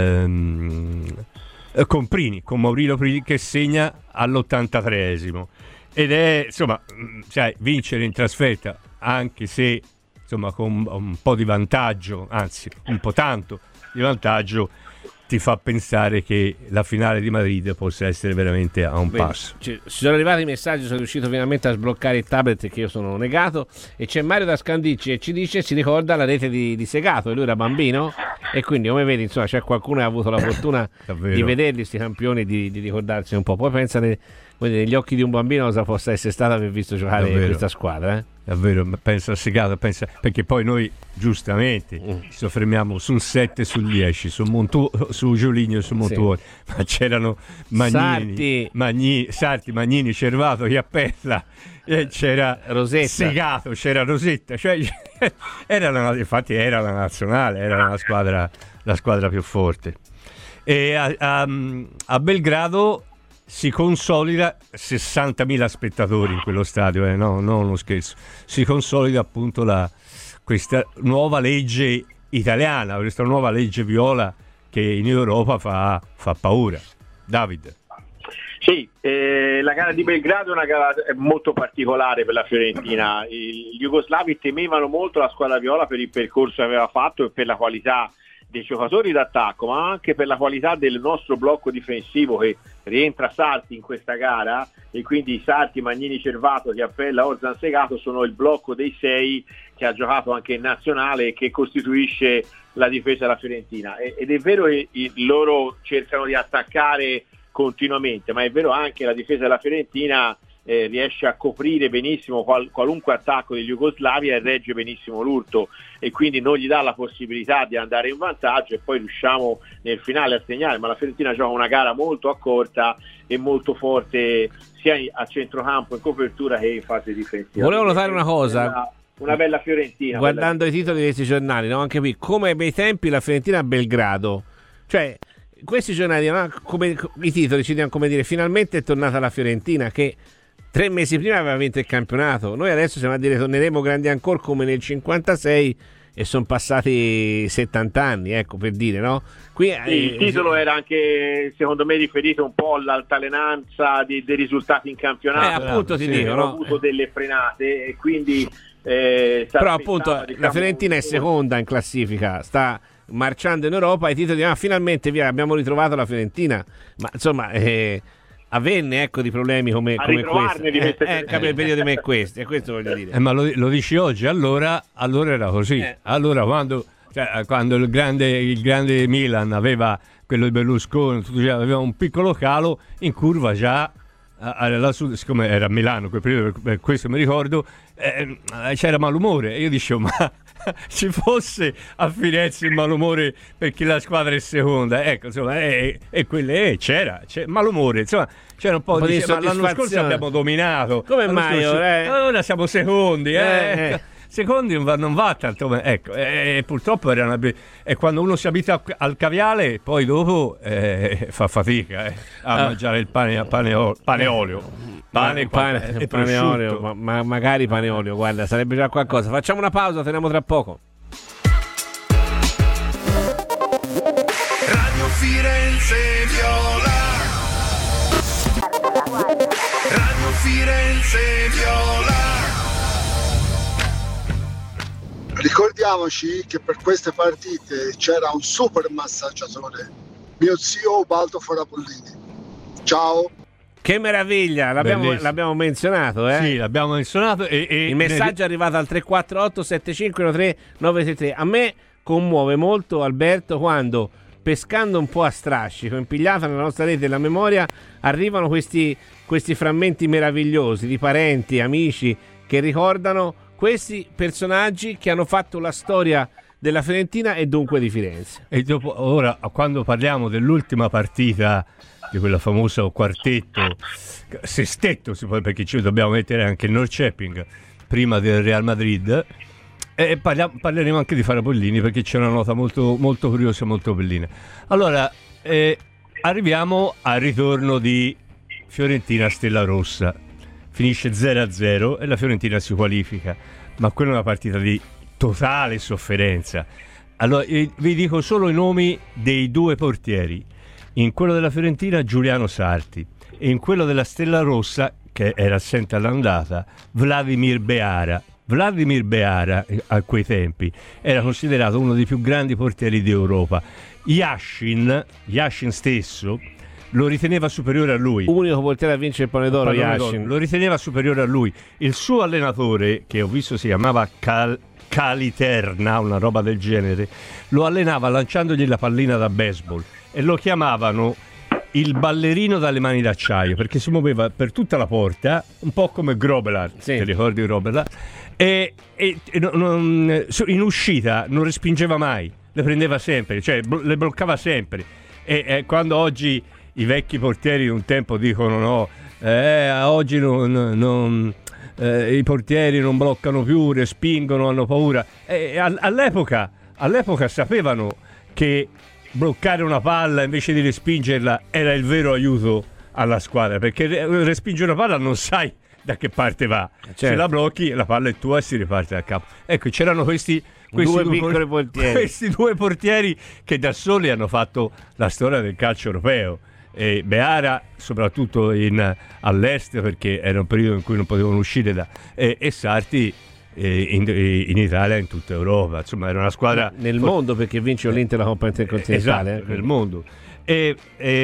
ehm, con Prini, con Maurizio Prini, che segna all'ottantatreesimo, ed è, insomma, sai, vincere in trasferta, anche se insomma con un po' di vantaggio, anzi un po' tanto di vantaggio, ti fa pensare che la finale di Madrid possa essere veramente a un Bene, passo. ci ci sono arrivati i messaggi, sono riuscito finalmente a sbloccare il tablet che io sono negato, e c'è Mario da Scandicci e ci dice, si ricorda la rete di, di Segato, e lui era bambino, e quindi come vedi, insomma, c'è qualcuno che ha avuto la fortuna Davvero. di vederli sti campioni, di, di ricordarsi un po'. Poi pensa che quindi negli occhi di un bambino cosa possa essere stata aver visto giocare Davvero. questa squadra, eh? Davvero, pensa a Segato, pensa, perché poi noi giustamente mm. ci soffermiamo sul sette e sul dieci, su, Montu, su Giuligno e su Montuori, sì. ma c'erano Magnini, Sarti. Magnini, Sarti, Magnini, Cervato, Chiappella, e c'era Rosetta. Segato, c'era Rosetta, cioè, era la, infatti era la nazionale, era la squadra, la squadra più forte. E a, a, a Belgrado si consolida sessantamila spettatori in quello stadio, eh? no, non uno scherzo. Si consolida appunto la, questa nuova legge italiana, questa nuova legge viola che in Europa fa, fa paura. David. Sì, eh, la gara di Belgrado è una gara molto particolare per la Fiorentina. I, gli jugoslavi temevano molto la squadra viola per il percorso che aveva fatto e per la qualità dei giocatori d'attacco, ma anche per la qualità del nostro blocco difensivo, che rientra Sarti in questa gara, e quindi Sarti, Magnini, Cervato, Chiappella, Orzan, Segato sono il blocco dei sei che ha giocato anche in nazionale e che costituisce la difesa della Fiorentina. Ed è vero che loro cercano di attaccare continuamente, ma è vero anche che la difesa della Fiorentina Eh, riesce a coprire benissimo qual- qualunque attacco degli jugoslavi e regge benissimo l'urto, e quindi non gli dà la possibilità di andare in vantaggio, e poi riusciamo nel finale a segnare. Ma la Fiorentina gioca una gara molto accorta e molto forte sia a centrocampo, in copertura, che in fase difensiva. Volevo notare una cosa, una, una bella Fiorentina guardando bella... i titoli di questi giornali, no? Anche qui, come ai bei tempi la Fiorentina a Belgrado, cioè questi giornali, no? Come i titoli ci dicono, come dire, finalmente è tornata la Fiorentina, che tre mesi prima aveva vinto il campionato. Noi adesso siamo a dire torneremo grandi ancora come nel cinquantasei, e sono passati settanta anni, ecco, per dire, no? Qui, sì, eh, il titolo era anche, secondo me, riferito un po' all'altalenanza di, dei risultati in campionato. Eh, appunto ti sì, dico, hanno no? avuto delle frenate, e quindi eh, però appunto diciamo, la Fiorentina è seconda in classifica, sta marciando in Europa, i titoli, ah, finalmente via, abbiamo ritrovato la Fiorentina, ma insomma eh, avvenne, ecco, di problemi come, come questo, di eh, eh, per periodi come questi, e questo voglio dire. Eh, ma lo, lo dici oggi, allora, allora era così. Eh. Allora quando, cioè, quando il grande, il grande Milan aveva quello di Berlusconi, aveva un piccolo calo, in curva già, alla sud, siccome era a Milano quel periodo, per questo mi ricordo, eh, c'era malumore. Io dicevo, ma ci fosse a Firenze il malumore perché la squadra è seconda, ecco, insomma, e, e quelle eh, c'era, c'era malumore, insomma, c'era un po', un po di, di ma l'anno scorso abbiamo dominato, come mai scorso, eh? ora siamo secondi, eh, eh. eh. Secondi non va, non va tanto, ma ecco, e eh, purtroppo era una be- e quando uno si abita al caviale, poi dopo eh, fa fatica eh, a ah. mangiare il pane, pane, o- pane olio, pane, pane, pane, pane, pane olio, ma, ma magari pane olio, guarda, sarebbe già qualcosa. Facciamo una pausa, torniamo tra poco. Radio Firenze Viola, Radio Firenze Viola. Ricordiamoci che per queste partite c'era un super massaggiatore, mio zio Ubaldo Forapollini. Ciao. Che meraviglia, l'abbiamo, l'abbiamo menzionato, eh? Sì, l'abbiamo menzionato. E, e il messaggio ne... è arrivato al tre quattro otto sette cinque uno tre nove tre tre. A me commuove molto, Alberto, quando, pescando un po' a strascico, impigliata nella nostra rete della memoria, arrivano questi, questi frammenti meravigliosi di parenti, amici, che ricordano questi personaggi che hanno fatto la storia della Fiorentina e dunque di Firenze. E dopo, ora, quando parliamo dell'ultima partita di quella famosa quartetto, sestetto, perché ci dobbiamo mettere anche il Norrköping prima del Real Madrid, e parliamo, parleremo anche di Farapollini, perché c'è una nota molto, molto curiosa, molto bellina. Allora, eh, arriviamo al ritorno di Fiorentina Stella Rossa. Finisce zero a zero e la Fiorentina si qualifica, ma quella è una partita di totale sofferenza. Allora, vi dico solo i nomi dei due portieri. In quello della Fiorentina Giuliano Sarti, e in quello della Stella Rossa, che era assente all'andata, Vladimir Beara. Vladimir Beara a quei tempi era considerato uno dei più grandi portieri d'Europa. Yashin, Yashin stesso, lo riteneva superiore a lui. Unico portiere a vincere il Pallone d'Oro, Yashin. Lo riteneva superiore a lui. Il suo allenatore, che ho visto si chiamava Cal- Caliterna, una roba del genere, lo allenava lanciandogli la pallina da baseball e lo chiamavano il ballerino dalle mani d'acciaio, perché si muoveva per tutta la porta, un po' come Grobbelaar, sì. ti ricordi Grobbelaar? E, e, e non, in uscita non respingeva mai, le prendeva sempre, cioè blo- le bloccava sempre. E, e quando oggi i vecchi portieri di un tempo dicono no, eh, oggi non, non, eh, i portieri non bloccano più, respingono, hanno paura. E, all'epoca, all'epoca sapevano che bloccare una palla invece di respingerla era il vero aiuto alla squadra, perché respingere una palla non sai da che parte va, certo. Se la blocchi la palla è tua e si riparte da capo. Ecco, c'erano questi, questi due, due piccoli portieri questi due portieri che da soli hanno fatto la storia del calcio europeo. E Beara soprattutto in, all'est, perché era un periodo in cui non potevano uscire da, e, e Sarti In, in Italia e in tutta Europa, insomma era una squadra nel for- mondo, perché vince l'Inter la Coppa Intercontinentale, esatto, eh. nel mondo. E,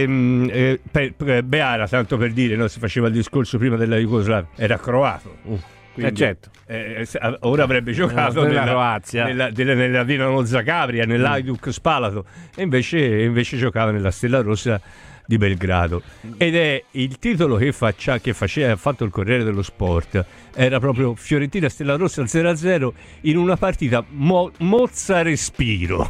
e, e per, per Beara, tanto per dire, no, si faceva il discorso prima della Jugoslavia, era croato, uh, quindi, eh certo. eh, ora avrebbe giocato no, nella Croazia, nella, nella, nella Dinamo Zagabria, nell'Hajduk Spalato, e invece, invece giocava nella Stella Rossa di Belgrado. Ed è il titolo che, faccia, che faceva, ha fatto il Corriere dello Sport, era proprio Fiorentina Stella Rossa zero a zero in una partita mo- mozza respiro.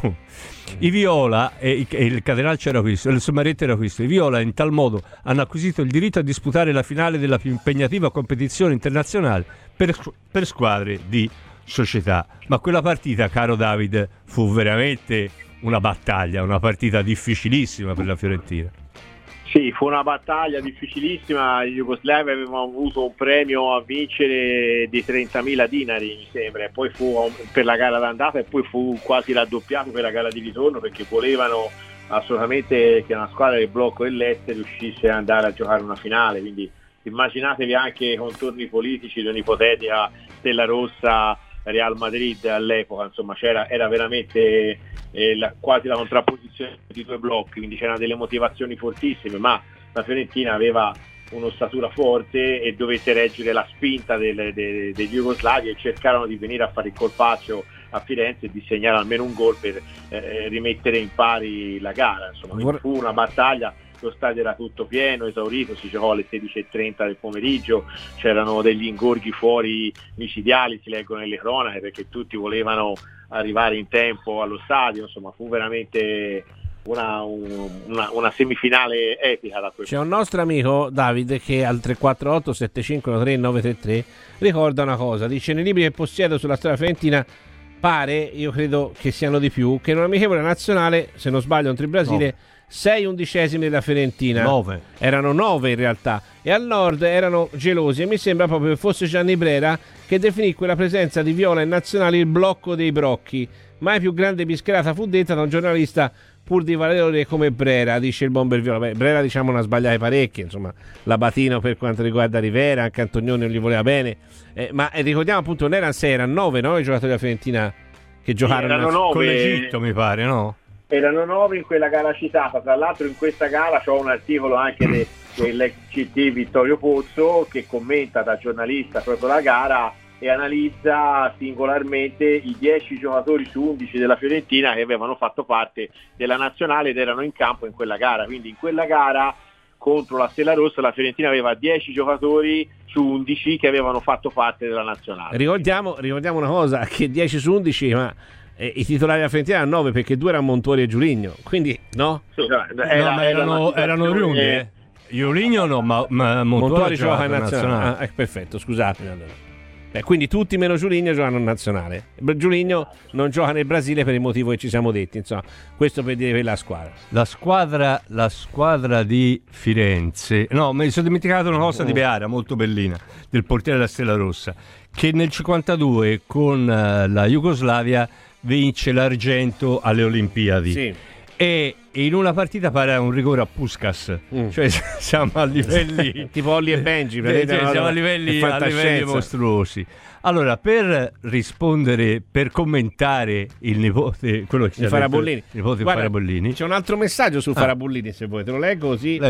I Viola, e, e il catenaccio era questo, il sommaretto era questo: i Viola in tal modo hanno acquisito il diritto a disputare la finale della più impegnativa competizione internazionale per, per squadre di società. Ma quella partita, caro David, fu veramente una battaglia, una partita difficilissima per la Fiorentina. Sì, fu una battaglia difficilissima. I jugoslavi avevano avuto un premio a vincere di trentamila dinari, mi sembra, e poi fu per la gara d'andata e poi fu quasi raddoppiato per la gara di ritorno, perché volevano assolutamente che una squadra del blocco dell'Est riuscisse ad andare a giocare una finale. Quindi immaginatevi anche i contorni politici di un'ipotetica Stella Rossa Real Madrid all'epoca, insomma c'era, era veramente eh, la, quasi la contrapposizione di due blocchi, quindi c'erano delle motivazioni fortissime, ma la Fiorentina aveva un'ossatura forte e dovette reggere la spinta del, de, degli jugoslavi, e cercarono di venire a fare il colpaccio a Firenze e di segnare almeno un gol per eh, rimettere in pari la gara. Insomma, Vor- fu una battaglia. Lo stadio era tutto pieno, esaurito, si giocò alle sedici e trenta del pomeriggio, c'erano degli ingorghi fuori micidiali, si leggono nelle cronache, perché tutti volevano arrivare in tempo allo stadio. Insomma, fu veramente una, una, una semifinale epica da questo. C'è un nostro amico Davide che al tre quattro otto sette cinque tre nove tre tre ricorda una cosa, dice: nei libri che possiedo sulla storia fiorentina pare, io credo che siano di più, che in un'amichevole nazionale, se non sbaglio contro il Brasile, no. sei undicesimi della Fiorentina, nove erano nove in realtà, e al nord erano gelosi, e mi sembra proprio che fosse Gianni Brera che definì quella presenza di Viola in nazionale il blocco dei brocchi. Mai più grande bischerata fu detta da un giornalista pur di valore come Brera, dice il bomber Viola. Beh, Brera diciamo ne ha sbagliate parecchie, insomma, Labatino per quanto riguarda Rivera, anche Antonioni non gli voleva bene, eh, ma eh, ricordiamo appunto non erano sei, erano nove, no? I giocatori della Fiorentina che giocarono erano nove, con l'Egitto, mi pare, no? Erano nove in quella gara citata. Tra l'altro in questa gara c'ho un articolo anche de, dell'ex C T Vittorio Pozzo, che commenta da giornalista proprio la gara e analizza singolarmente i dieci giocatori su undici della Fiorentina che avevano fatto parte della nazionale ed erano in campo in quella gara. Quindi in quella gara contro la Stella Rossa la Fiorentina aveva dieci giocatori su undici che avevano fatto parte della nazionale. Ricordiamo, ricordiamo una cosa, che dieci su undici, ma eh, i titolari della Fiorentina erano nove, perché due erano Montuori e Giuligno, quindi no? Sì, era, no, ma erano, erano Riundi, eh. Giuligno no, ma, ma Montuori, Montuori gioca in nazionale, nazionale. Ah, eh, perfetto, scusatemi allora. Beh, quindi tutti meno Giuligno giocano in nazionale. Giuligno non gioca nel Brasile per il motivo che ci siamo detti, insomma, questo per dire per la squadra. La squadra, la squadra di Firenze, no, mi sono dimenticato una cosa di Beara molto bellina, del portiere della Stella Rossa, che nel cinquantadue con uh, la Jugoslavia vince l'argento alle Olimpiadi. Sì. E in una partita pare un rigore a Puskas, mm. cioè siamo a livelli tipo Olli e Benji, cioè, siamo a livelli, a livelli mostruosi. Allora, per rispondere, per commentare il nipote, quello che il Farabollini, il nipote Guarda, Farabollini, c'è un altro messaggio su ah. Farabollini, se vuoi te lo leggo così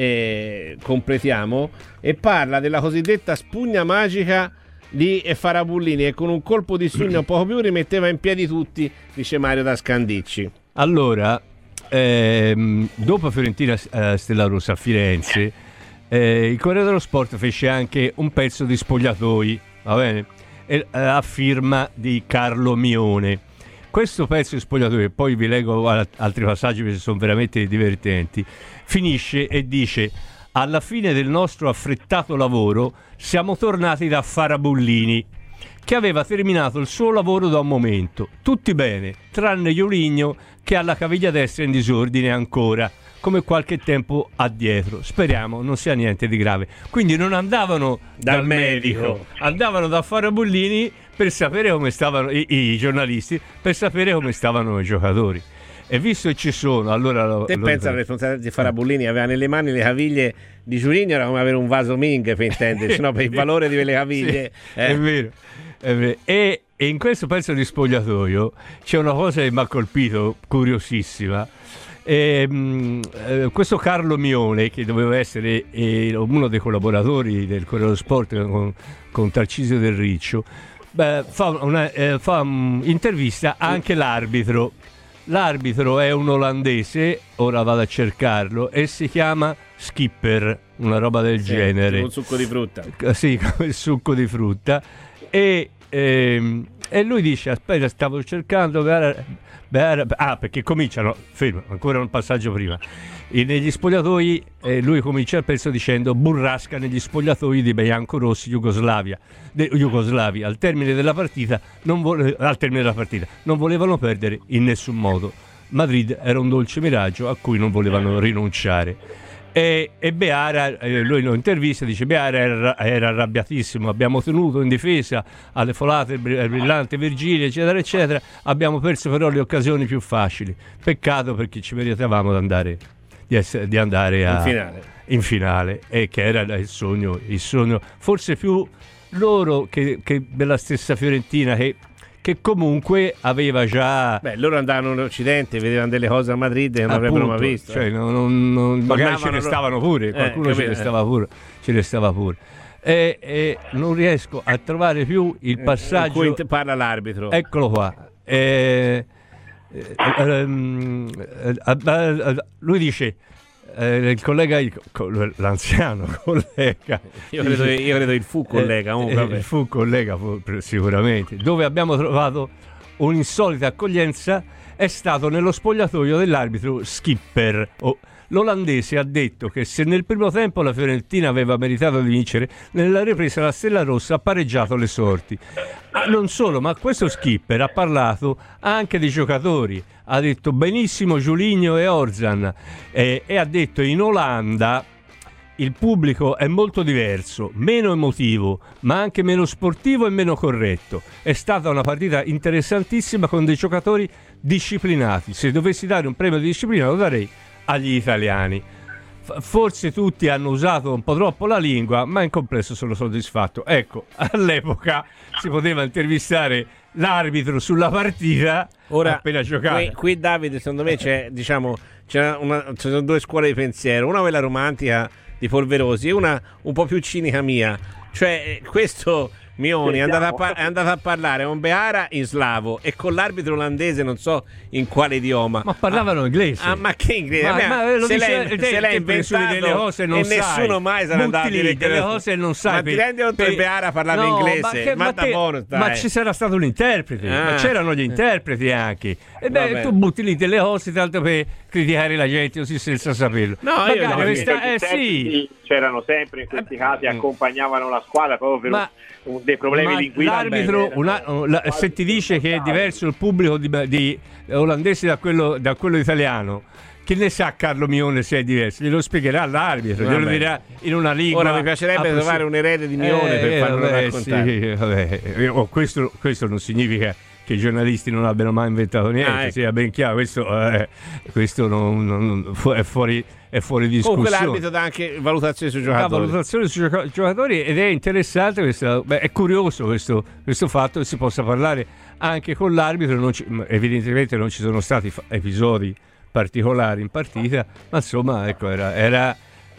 e completiamo, e parla della cosiddetta spugna magica di Farabollini, e con un colpo di sugno poco più rimetteva in piedi tutti, dice Mario da Scandicci. Allora, ehm, dopo Fiorentina eh, Stella Rossa a Firenze, eh, il Corriere dello Sport fece anche un pezzo di spogliatoi, va bene? E, eh, a firma di Carlo Mione. Questo pezzo di spogliatoi, poi vi leggo altri passaggi perché sono veramente divertenti, finisce e dice: alla fine del nostro affrettato lavoro siamo tornati da Farabullini, che aveva terminato il suo lavoro da un momento. Tutti bene, tranne Ioligno che ha la caviglia destra in disordine ancora, come qualche tempo addietro. Speriamo non sia niente di grave. Quindi non andavano dal, dal medico, medico, andavano da Farabullini per sapere come stavano i, i giornalisti, per sapere come stavano i giocatori. E visto che ci sono, allora lo, te lo pensa alla responsabilità di Farabullini, aveva nelle mani le caviglie di Giuligno, era come avere un vaso Ming, per intenderci, no? Per il valore di quelle caviglie. Sì, eh. è vero, è vero. E, e in questo pezzo di spogliatoio c'è una cosa che mi ha colpito, curiosissima. E, mh, eh, questo Carlo Mione, che doveva essere eh, uno dei collaboratori del Corriere dello Sport con, con Tarcisio Del Riccio, beh, fa una eh, fa un'intervista anche l'arbitro. L'arbitro è un olandese, ora vado a cercarlo, e si chiama Skipper, una roba del sì, genere. Un succo di frutta. Sì, come il succo di frutta. E, ehm, e lui dice: aspetta, stavo cercando per, per, ah, perché cominciano, fermo, ancora un passaggio prima. E negli spogliatoi eh, lui comincia il pezzo dicendo: burrasca negli spogliatoi di Biancorossi Jugoslavia, de, Jugoslavia. Al termine della partita non vole, al termine della partita non volevano perdere in nessun modo. Madrid era un dolce miraggio a cui non volevano rinunciare. E, e Beara, eh, lui lo intervista, dice: Beara era, era arrabbiatissimo, abbiamo tenuto in difesa alle folate brillante Virgilio, eccetera eccetera, abbiamo perso però le occasioni più facili, peccato perché ci meritavamo di andare Di, essere, di andare a, in finale, in finale e che era il sogno, il sogno forse più loro che, che della stessa Fiorentina, che, che comunque aveva già. Beh, loro andavano in Occidente, vedevano delle cose a Madrid che non appunto, avrebbero mai visto. Cioè, non, non, non, magari ce ne stavano pure, qualcuno eh, ce ne stava pure, ce ne stava pure. E, e non riesco a trovare più il passaggio. In cui parla l'arbitro. Eccolo qua. E, Eh, ehm, eh, eh, lui dice eh, il collega, il, l'anziano collega, io credo, dice, io credo il fu collega, eh, eh, il fu collega sicuramente, dove abbiamo trovato un'insolita accoglienza è stato nello spogliatoio dell'arbitro Skipper. Oh, l'olandese ha detto che se nel primo tempo la Fiorentina aveva meritato di vincere, nella ripresa la Stella Rossa ha pareggiato le sorti. Ah, non solo, ma questo Skipper ha parlato anche dei giocatori, ha detto benissimo Giuligno e Orzan, eh, e ha detto in Olanda il pubblico è molto diverso, meno emotivo, ma anche meno sportivo e meno corretto. È stata una partita interessantissima con dei giocatori disciplinati. Se dovessi dare un premio di disciplina lo darei agli italiani. Forse tutti hanno usato un po' troppo la lingua, ma in complesso sono soddisfatto. Ecco, all'epoca si poteva intervistare l'arbitro sulla partita ora appena giocata. Qui, qui Davide, secondo me c'è, diciamo, c'è una, ci sono due scuole di pensiero, una quella romantica di Polverosi e una un po' più cinica mia. Cioè, questo Mioni è andato, a par- è andato a parlare con Beara in slavo e con l'arbitro olandese non so in quale idioma. Ma parlavano ah, inglese. Ah, ma che inglese? Ma, ma lo se dice, lei, te, se lei inventato delle cose non e sai. nessuno mai sarà andato a dire delle cose non sai. Ma ti rendi conto che Beara parlava no, inglese? Ma, che, ma, ma, da te, buono, ma ci sarà stato un interprete. Ah. Ma c'erano gli interpreti anche. E beh, tu butti lì delle cose tanto per criticare la gente così senza saperlo. No, Magari io no, questa, eh, sì. C'erano sempre in questi casi, accompagnavano la squadra proprio per ma, un, dei problemi linguistici. L'arbitro, una, la, se ti dice che è diverso il pubblico di, di olandese da quello, da quello italiano, che ne sa Carlo Mione se è diverso? Glielo spiegherà l'arbitro, glielo dirà in una lingua. Ora mi piacerebbe ah, trovare un erede di Mione eh, per farlo vabbè, raccontare. Sì, vabbè. Oh, questo, questo non significa che i giornalisti non abbiano mai inventato niente, ah, ecco. Sia ben chiaro, questo, eh, questo non, non, è, fuori, è fuori discussione. Comunque l'arbitro dà anche valutazioni sui giocatori. La valutazione sui giocatori ed è interessante, questo, beh, è curioso questo, questo fatto che si possa parlare anche con l'arbitro. Non ci, evidentemente non ci sono stati episodi particolari in partita, ma insomma ecco, era... era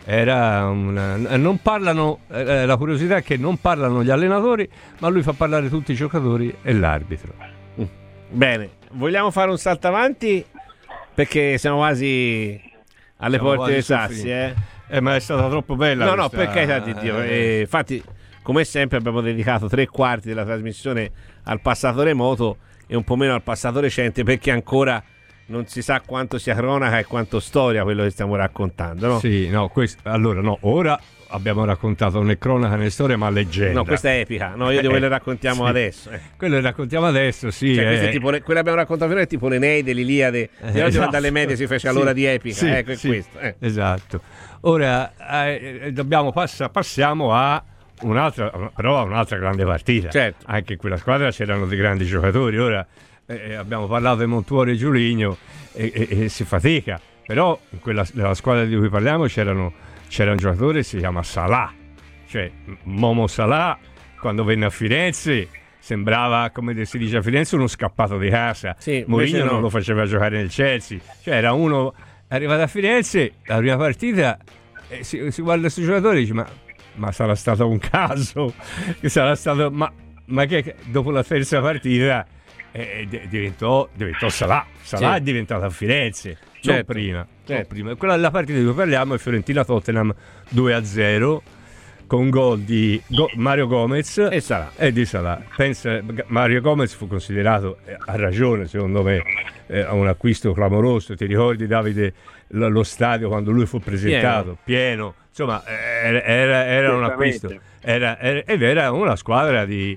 Era una, non parlano eh, la curiosità è che non parlano gli allenatori, ma lui fa parlare tutti i giocatori e l'arbitro. Bene, vogliamo fare un salto avanti perché siamo quasi alle Siamo porte dei quasi sassi, eh? Eh, ma è stata troppo bella. No, no, questa- per carità di Dio. Eh, infatti, come sempre, abbiamo dedicato tre quarti della trasmissione al passato remoto e un po' meno al passato recente, perché ancora non si sa quanto sia cronaca e quanto storia quello che stiamo raccontando, no? Sì, no, questo, allora no, ora abbiamo raccontato né cronaca né storia, ma leggenda. No, questa è epica. No, io di quelle raccontiamo Sì. adesso. Eh. Quello che raccontiamo adesso, sì. Cioè, è- queste tipo le- quelle abbiamo raccontato finora è tipo l'Eneide, l'Iliade. Di oggi esatto. dalle medie si fece Sì, all'ora di epica. sì, ecco, è sì, questo. Eh. Esatto. Ora eh, eh, dobbiamo passa, passiamo a un'altra, però a un'altra grande partita. Certo. Anche in quella squadra c'erano dei grandi giocatori. Ora eh, abbiamo parlato di Montuori e Giuligno e, e- e si fatica. Però in quella nella squadra di cui parliamo c'erano, c'era un giocatore che si chiama Salah. Cioè, Momo Salah, quando venne a Firenze, sembrava, come si dice a Firenze, uno scappato di casa. Sì, Mourinho invece no. non lo faceva giocare nel Chelsea. Cioè, era uno arrivato a Firenze, la prima partita, eh, si, si guarda questo giocatore e dice, ma, ma sarà stato un caso? Che sarà stato... Ma, ma che dopo la terza partita eh, d- diventò, diventò Salah. Salah Sì. è diventato a Firenze, Certo, non prima. non certo. prima. Quella la partita di cui parliamo è Fiorentina-Tottenham due a zero con gol di Go- Mario Gomez E Salah. e di Salah. Pensa, Mario Gomez fu considerato, eh, a ragione secondo me, eh, un acquisto clamoroso. Ti ricordi, Davide, lo, lo stadio quando lui fu presentato? Pieno. Insomma, era, era, era un acquisto. Era, era- ed era una squadra di,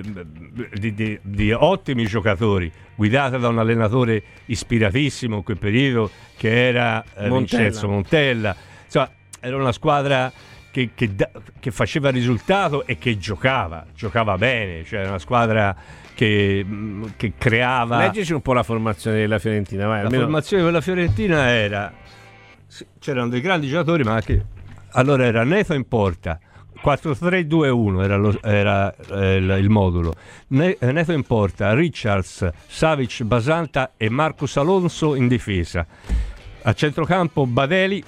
di, di- di ottimi giocatori, guidata da un allenatore ispiratissimo in quel periodo, che era eh, Montella. Vincenzo Montella. Insomma, era una squadra che, che da- che faceva risultato e che giocava, giocava bene, cioè una squadra che, mh, che creava. Leggici un po' la formazione della Fiorentina, vai. La almeno- formazione della Fiorentina era, sì, c'erano dei grandi giocatori, ma anche allora era Neto in porta, quattro tre due uno era, lo- era, eh, il, il modulo. Ne- Neto in porta, Richards, Savic, Basanta e Marcos Alonso in difesa. A centrocampo Badeli,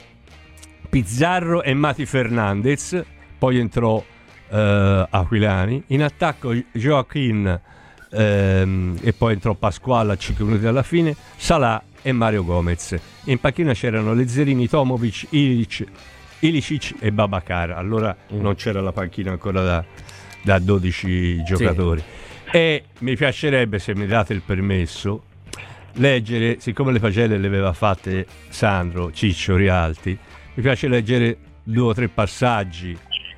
Pizzarro e Mati Fernandez, poi entrò eh, Aquilani. In attacco Joaquin ehm, e poi entrò Pasquale a cinque minuti alla fine, Salah e Mario Gomez. In panchina c'erano Lezzerini, Tomovic, Ilic, Ilicic e Babacar. Allora Mm. non c'era la panchina ancora da, da dodici giocatori. E mi piacerebbe, se mi date il permesso, leggere, siccome le pagelle le aveva fatte Sandro Ciccio Rialti, mi piace leggere due o tre passaggi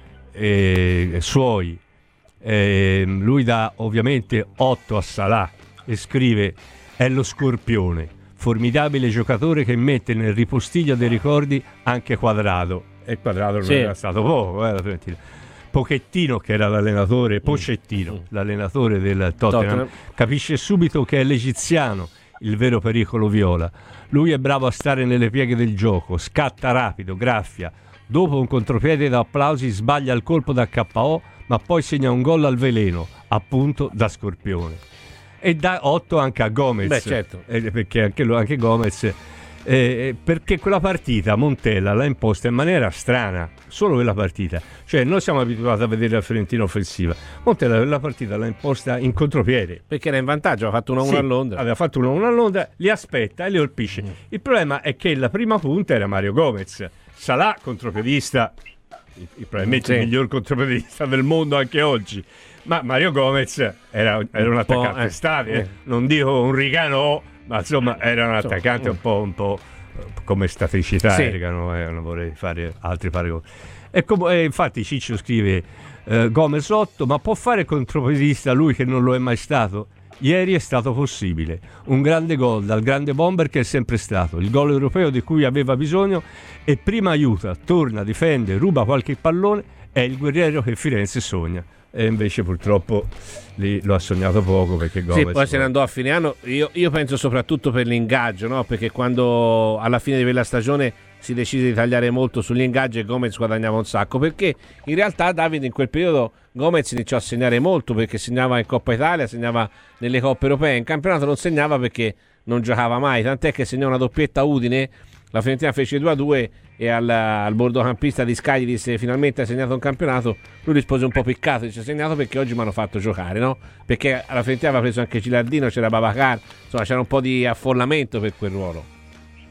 eh, suoi. Eh, lui dà ovviamente otto a Salah e scrive: è lo Scorpione, formidabile giocatore che mette nel ripostiglio dei ricordi anche Quadrado, e Quadrado non Sì. era stato poco, eh, la Fiorentina. Pochettino, che era l'allenatore, Pochettino, Mm. l'allenatore del Tottenham, Tottenham. capisce subito che è l'egiziano il vero pericolo viola. Lui è bravo a stare nelle pieghe del gioco, scatta rapido, graffia. Dopo un contropiede da applausi sbaglia il colpo da K O, ma poi segna un gol al veleno, appunto da Scorpione. E dà otto anche a Gomez. Beh, certo. Eh, perché anche, lui, anche Gomez... eh, perché quella partita Montella l'ha imposta in maniera strana, solo quella partita. Cioè, noi siamo abituati a vedere la Fiorentina offensiva. Montella quella partita l'ha imposta in contropiede. Perché era in vantaggio, aveva fatto uno a uno Sì, a Londra. aveva fatto uno a uno a Londra, li aspetta e li colpisce. Mm. Il problema è che la prima punta era Mario Gomez. Salah, contropiedista, il- il- probabilmente Sì. il miglior contropiedista del mondo anche oggi. Ma Mario Gomez era, era un Un po', attaccante eh. stabile. Eh. Non dico un Rigano, ma insomma era un Insomma, attaccante mm. un po', un po' come staticità. Sì. eh, Rigano, eh, non vorrei fare altri paragoni. E com- e infatti Ciccio scrive eh, Gomez otto, ma può fare contropiedista lui che non lo è mai stato? Ieri è stato possibile. Un grande gol dal grande bomber che è sempre stato, il gol europeo di cui aveva bisogno, e prima aiuta, torna, difende, ruba qualche pallone, è il guerriero che Firenze sogna. E invece purtroppo lì lo ha sognato poco, perché Gomez... Sì, poi se ne andò a fine anno. Io, io penso soprattutto per l'ingaggio, no? Perché quando alla fine di quella stagione si decide di tagliare molto sugli ingaggi e Gomez guadagnava un sacco. Perché in realtà Davide in quel periodo Gomez iniziò a segnare molto, perché segnava in Coppa Italia, segnava nelle Coppe Europee, in campionato non segnava perché non giocava mai, tant'è che segnò una doppietta a Udine. La Fiorentina fece due a due e al, al bordocampista di Sky gli disse: finalmente hai segnato un campionato. Lui rispose un po' piccato, dice: segnato perché oggi mi hanno fatto giocare, no? Perché alla Fiorentina aveva preso anche Gilardino, c'era Babacar, insomma c'era un po' di affollamento per quel ruolo.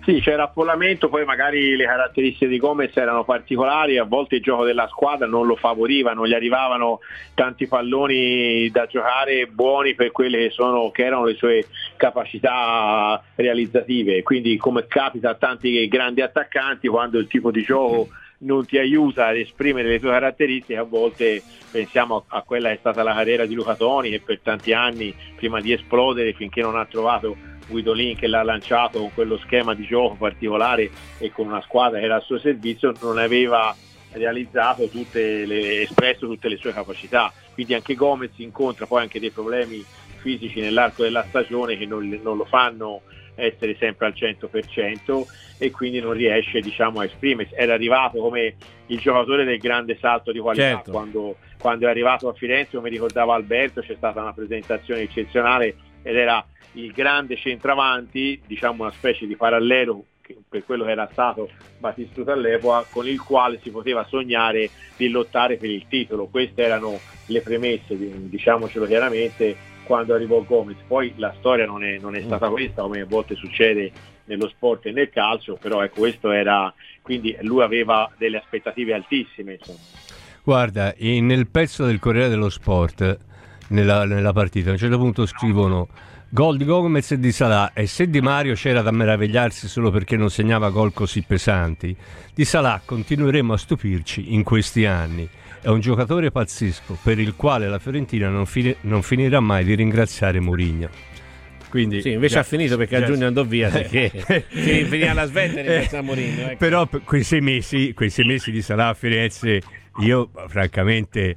Sì, c'era affollamento, poi magari le caratteristiche di Gomez erano particolari, a volte il gioco della squadra non lo favoriva, non gli arrivavano tanti palloni da giocare buoni per quelle che, sono, che erano le sue capacità realizzative, quindi come capita a tanti grandi attaccanti, quando il tipo di gioco non ti aiuta ad esprimere le tue caratteristiche, a volte pensiamo a quella che è stata la carriera di Luca Toni, che per tanti anni, prima di esplodere, finché non ha trovato Guidolin che l'ha lanciato con quello schema di gioco particolare e con una squadra che era al suo servizio, non aveva realizzato tutte le, espresso tutte le sue capacità. Quindi anche Gomez incontra poi anche dei problemi fisici nell'arco della stagione che non, non lo fanno essere sempre al cento per cento e quindi non riesce, diciamo, a esprimersi. Era arrivato come il giocatore del grande salto di qualità, certo. quando, quando è arrivato a Firenze, come ricordava Alberto, c'è stata una presentazione eccezionale ed era il grande centravanti, diciamo una specie di parallelo per quello che era stato Batistuta all'epoca, con il quale si poteva sognare di lottare per il titolo. Queste erano le premesse, diciamocelo chiaramente, quando arrivò Gomez. Poi la storia non è, non è stata questa, come a volte succede nello sport e nel calcio, però ecco, questo era, quindi lui aveva delle aspettative altissime, insomma. Guarda, in, nel pezzo del Corriere dello Sport, nella, nella partita, a un certo punto scrivono: gol di Gomez e di Salah, e se Di Mario c'era da meravigliarsi solo perché non segnava gol così pesanti, di Salah continueremo a stupirci in questi anni. È un giocatore pazzesco per il quale la Fiorentina non, fine, non finirà mai di ringraziare Mourinho. Quindi, sì, invece già, ha finito perché già, a giugno andò via, perché veniva alla Svezia e ringraziava Mourinho. Ecco. Però quei sei mesi, quei sei mesi di Salah a Firenze, io francamente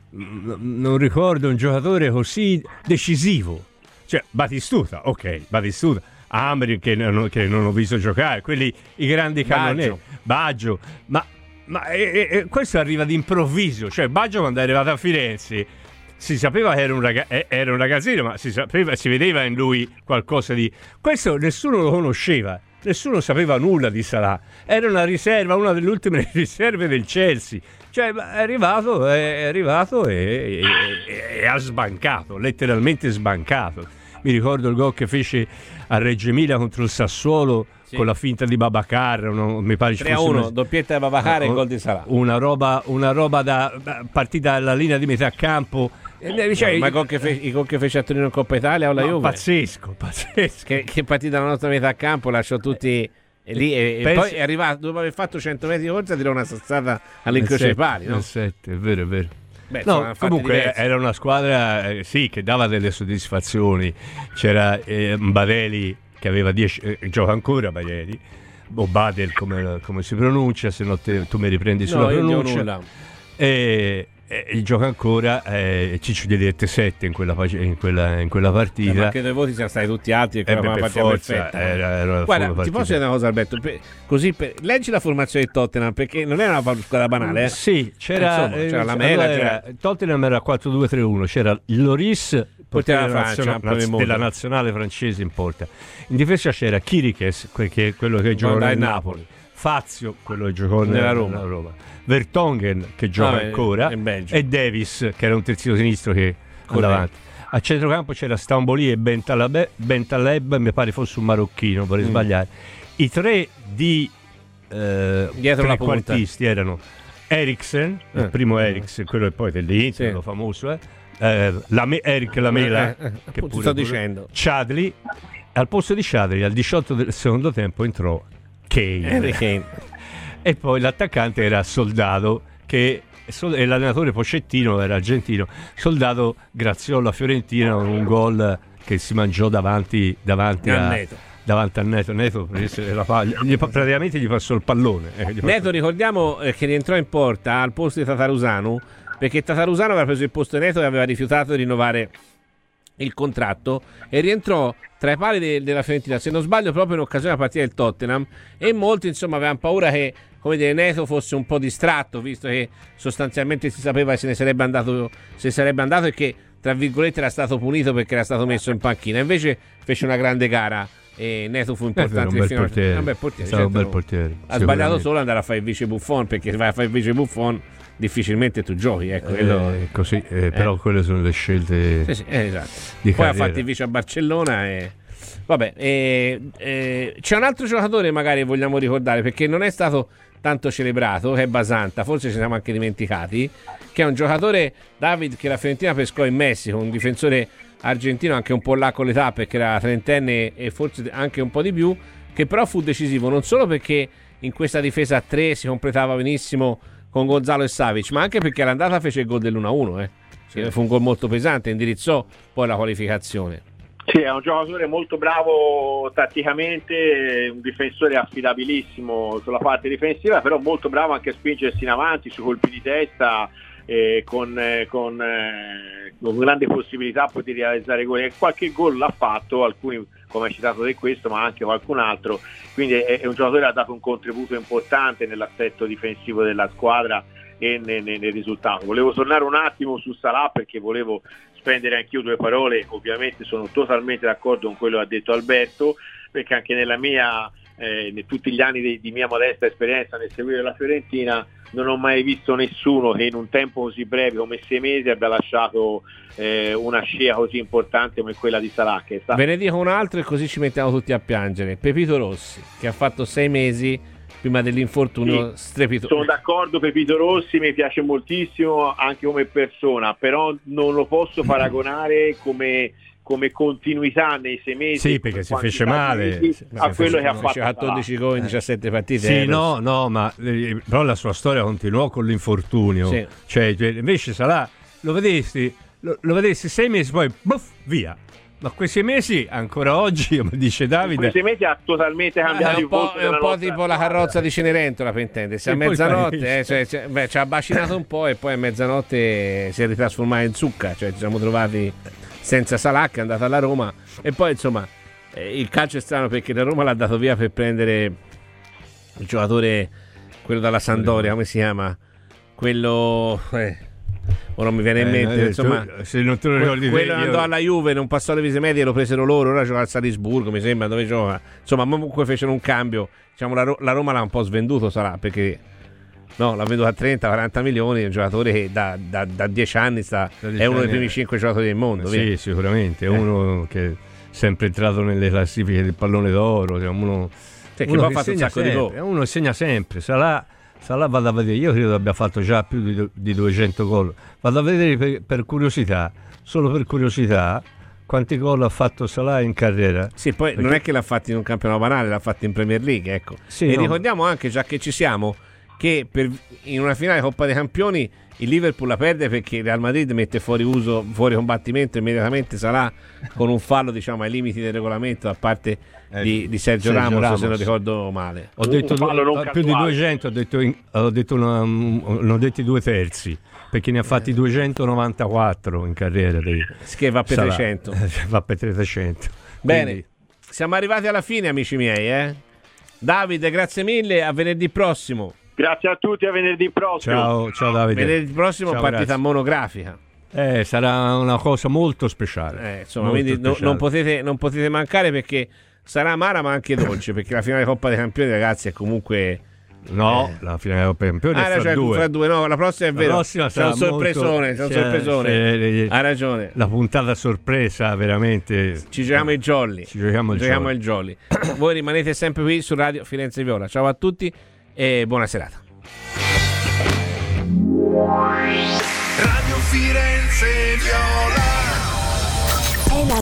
non ricordo un giocatore così decisivo. Cioè Batistuta, ok, Batistuta, Amri che non, che non ho visto giocare, quelli i grandi cannonieri, Baggio, ma, ma e, e, questo arriva d'improvviso. Cioè Baggio, quando è arrivato a Firenze, si sapeva che era un, raga- era un ragazzino, ma si sapeva, si vedeva in lui qualcosa di... Questo nessuno lo conosceva, nessuno sapeva nulla di Salah, era una riserva, una delle ultime riserve del Chelsea. Cioè è arrivato, è arrivato e, e, e, e ha sbancato, letteralmente sbancato. Mi ricordo il gol che fece a Reggio Emilia contro il Sassuolo, sì, con la finta di Babacar, no, mi pare tre a uno, una... doppietta di Babacar e gol di Salah. Una roba, una roba da, da partita dalla linea di metà campo. Cioè, no, ma i gol che, fe- i gol che fece a Torino in Coppa Italia o la no, Juve? Pazzesco, pazzesco. Che, che partita dalla nostra metà campo, lasciò tutti... E lì e, e poi è arrivato, dopo aver fatto cento metri di corsa, tirò una sassata all'incrocio dei pali, no? sette, è vero, è vero. Beh, no, insomma, comunque diversi. Era una squadra eh, sì, che dava delle soddisfazioni. C'era eh, Badeli che aveva dieci, eh, gioca ancora Badeli, o Badel come, come si pronuncia, se no te, tu mi riprendi sulla no, pronuncia. E, e gioca ancora eh, Ciccio di Dette sette in quella, in quella, in quella partita. Eh, ma credo i voti siano stati tutti alti, perché eh, era beh, una per partita forza, perfetta. Era, era Guarda, una ti posso dire una cosa, Alberto? Per, così per, leggi la formazione di Tottenham, perché non era una squadra banale. Eh? Sì, c'era, Insomma, c'era eh, la Mela, allora c'era... era, Tottenham era quattro due tre uno, c'era il Loris, portiere Francia, nazio- naz- della nazionale francese in porta. In difesa c'era Chiriches, que- che è quello che giocò nel Napoli. Napoli. Fazio, quello che giocò nella Roma. nella Roma. Vertonghen, che gioca ah, ancora, e Davis, che era un terzino sinistro che andava avanti. A centrocampo c'era Stamboli e Bentaleb, Bentaleb, mi pare fosse un marocchino, vorrei mm. sbagliare. I tre di eh, dietro la quartisti erano Eriksen, eh. il primo Eriksen, quello che poi dell'Inter, sì, lo famoso, eh. Eh, la me- Eric Lamela, eh, eh, che pure, sto pure, dicendo. Chadli. Al posto di Chadli, al diciotto del secondo tempo, entrò Kane. Kane. E poi l'attaccante era Soldado, che e l'allenatore Pochettino era argentino. Soldado graziò la Fiorentina con un gol che si mangiò davanti davanti a Neto. Davanti a Neto, Neto la paglia, gli, praticamente gli passò il pallone. Eh, Neto, passò... ricordiamo eh, che rientrò in porta al posto di Tatarusanu, perché Tatarusanu aveva preso il posto di Neto e aveva rifiutato di rinnovare il contratto, e rientrò tra i pali de- della Fiorentina, se non sbaglio proprio in occasione della partita del Tottenham, e molti insomma avevano paura che, come dire, Neto fosse un po' distratto, visto che sostanzialmente si sapeva che se ne sarebbe andato, se sarebbe andato e che tra virgolette era stato punito perché era stato messo in panchina. Invece fece una grande gara e Neto fu importante. Un bel fino portiere, a... un bel portiere, certo, un bel portiere. Ha sbagliato solo andare a fare il vice Buffon, perché se vai a fare il vice Buffon difficilmente tu giochi, ecco, quello... eh, così, eh, però eh. quelle sono le scelte sì, sì, eh, esatto. di poi carriera. ha fatto il vice a Barcellona e Vabbè, eh, eh, c'è un altro giocatore magari vogliamo ricordare, perché non è stato tanto celebrato, che è Basanta, forse ci siamo anche dimenticati, che è un giocatore, David, che la Fiorentina pescò in Messico, un difensore argentino anche un po' là con l'età, perché era trentenne e forse anche un po' di più, che però fu decisivo non solo perché in questa difesa a tre si completava benissimo con Gonzalo e Savic, ma anche perché all'andata fece il gol dell'uno a uno, eh. Sì. Fu un gol molto pesante, indirizzò poi la qualificazione. Sì, è un giocatore molto bravo tatticamente, un difensore affidabilissimo sulla parte difensiva, però molto bravo anche a spingersi in avanti sui colpi di testa, eh, con, eh, con, eh, con grande possibilità poi di realizzare gol. E qualche gol l'ha fatto, alcuni come hai citato di questo, ma anche qualcun altro, quindi è, è un giocatore che ha dato un contributo importante nell'aspetto difensivo della squadra e nel, nel risultato. Volevo tornare un attimo su Salah, perché volevo spendere anch'io due parole. Ovviamente sono totalmente d'accordo con quello che ha detto Alberto, perché anche nella mia eh, in tutti gli anni di, di mia modesta esperienza nel seguire la Fiorentina non ho mai visto nessuno che in un tempo così breve come sei mesi abbia lasciato eh, una scia così importante come quella di Salah, che è stata... Ve ne dico un altro e così ci mettiamo tutti a piangere. Pepito Rossi, che ha fatto sei mesi prima dell'infortunio sì, strepitoso. Sono d'accordo, Pepito Rossi mi piace moltissimo anche come persona, però non lo posso paragonare come, come continuità nei sei mesi. Sì, perché si fece male mesi, a quello che ha fatto quattordici gol in diciassette partite. Sì, no, no, ma eh, però la sua storia continuò con l'infortunio. Sì. Cioè, invece Salah lo vedesti, lo, lo vedesti sei mesi poi, buff, via. Ma questi mesi, ancora oggi, come dice Davide, questi mesi ha totalmente cambiato. È un po', è un po' tipo la carrozza di Cenerentola, per intendersi. A mezzanotte eh, cioè, cioè, beh, ci ha bacinato un po' e poi a mezzanotte si è ritrasformato in zucca. Cioè, ci siamo trovati senza Salah, che è andato alla Roma. E poi, insomma, eh, il calcio è strano perché la Roma l'ha dato via per prendere il giocatore, quello dalla Sampdoria, come si chiama? Quello... Eh. Ora non mi viene in mente, eh, insomma, tu, se non te lo ricordi, quello io... andò alla Juve, non passò le visite medie, lo presero loro, ora gioca al Salisburgo, mi sembra, dove gioca. Insomma, comunque fecero un cambio. Diciamo, la, Ro- la Roma l'ha un po' svenduto, sarà, perché no, l'ha venduto a trenta quaranta milioni, è un giocatore che da, da, da dieci anni sta, è uno dei primi cinque giocatori del mondo. Sì, via. Sicuramente, è eh. uno che è sempre entrato nelle classifiche del pallone d'oro, cioè uno, sì, che uno poi che ha fatto un sacco sempre, di gol. Uno segna sempre, sarà... Salah, vado a vedere, io credo abbia fatto già più di, di duecento gol. Vado a vedere per, per curiosità, solo per curiosità, quanti gol ha fatto Salah in carriera. Sì, poi perché... non è che l'ha fatto in un campionato banale, l'ha fatto in Premier League, ecco. Sì, e no. Ricordiamo anche, già che ci siamo, che per, in una finale Coppa dei Campioni il Liverpool la perde perché il Real Madrid mette fuori uso, fuori combattimento immediatamente Salah con un fallo, diciamo, ai limiti del regolamento da parte eh, di, di Sergio, Sergio Ramos, Ramos, se non ricordo male. Ho detto du- più di duecento, ho detto, in, ho detto una, ne ho detti due terzi, perché ne ha fatti duecentonovantaquattro in carriera. Dei che va per Salah. trecento. Va per trecento. Bene, quindi... siamo arrivati alla fine, amici miei. Eh? Davide, grazie mille, a venerdì prossimo. Grazie a tutti, a venerdì prossimo. Ciao, ciao Davide. Venerdì prossimo ciao, partita grazie. monografica. Eh, sarà una cosa molto speciale. Eh, insomma, molto quindi speciale. No, non, potete, non potete mancare, perché sarà amara ma anche dolce, perché la finale Coppa dei Campioni, ragazzi, è comunque... No, eh. la finale Coppa dei Campioni ah, è fra, cioè, due. fra due. No, la prossima è vero. La prossima c'è un sorpresone, molto... c'è un sorpresone. C'è... Ha ragione. La puntata sorpresa, veramente. Ci giochiamo il jolly. Ci giochiamo il giochiamo jolly. Il jolly. Voi rimanete sempre qui su Radio Firenze Viola. Ciao a tutti e buona serata. Radio Firenze Viola.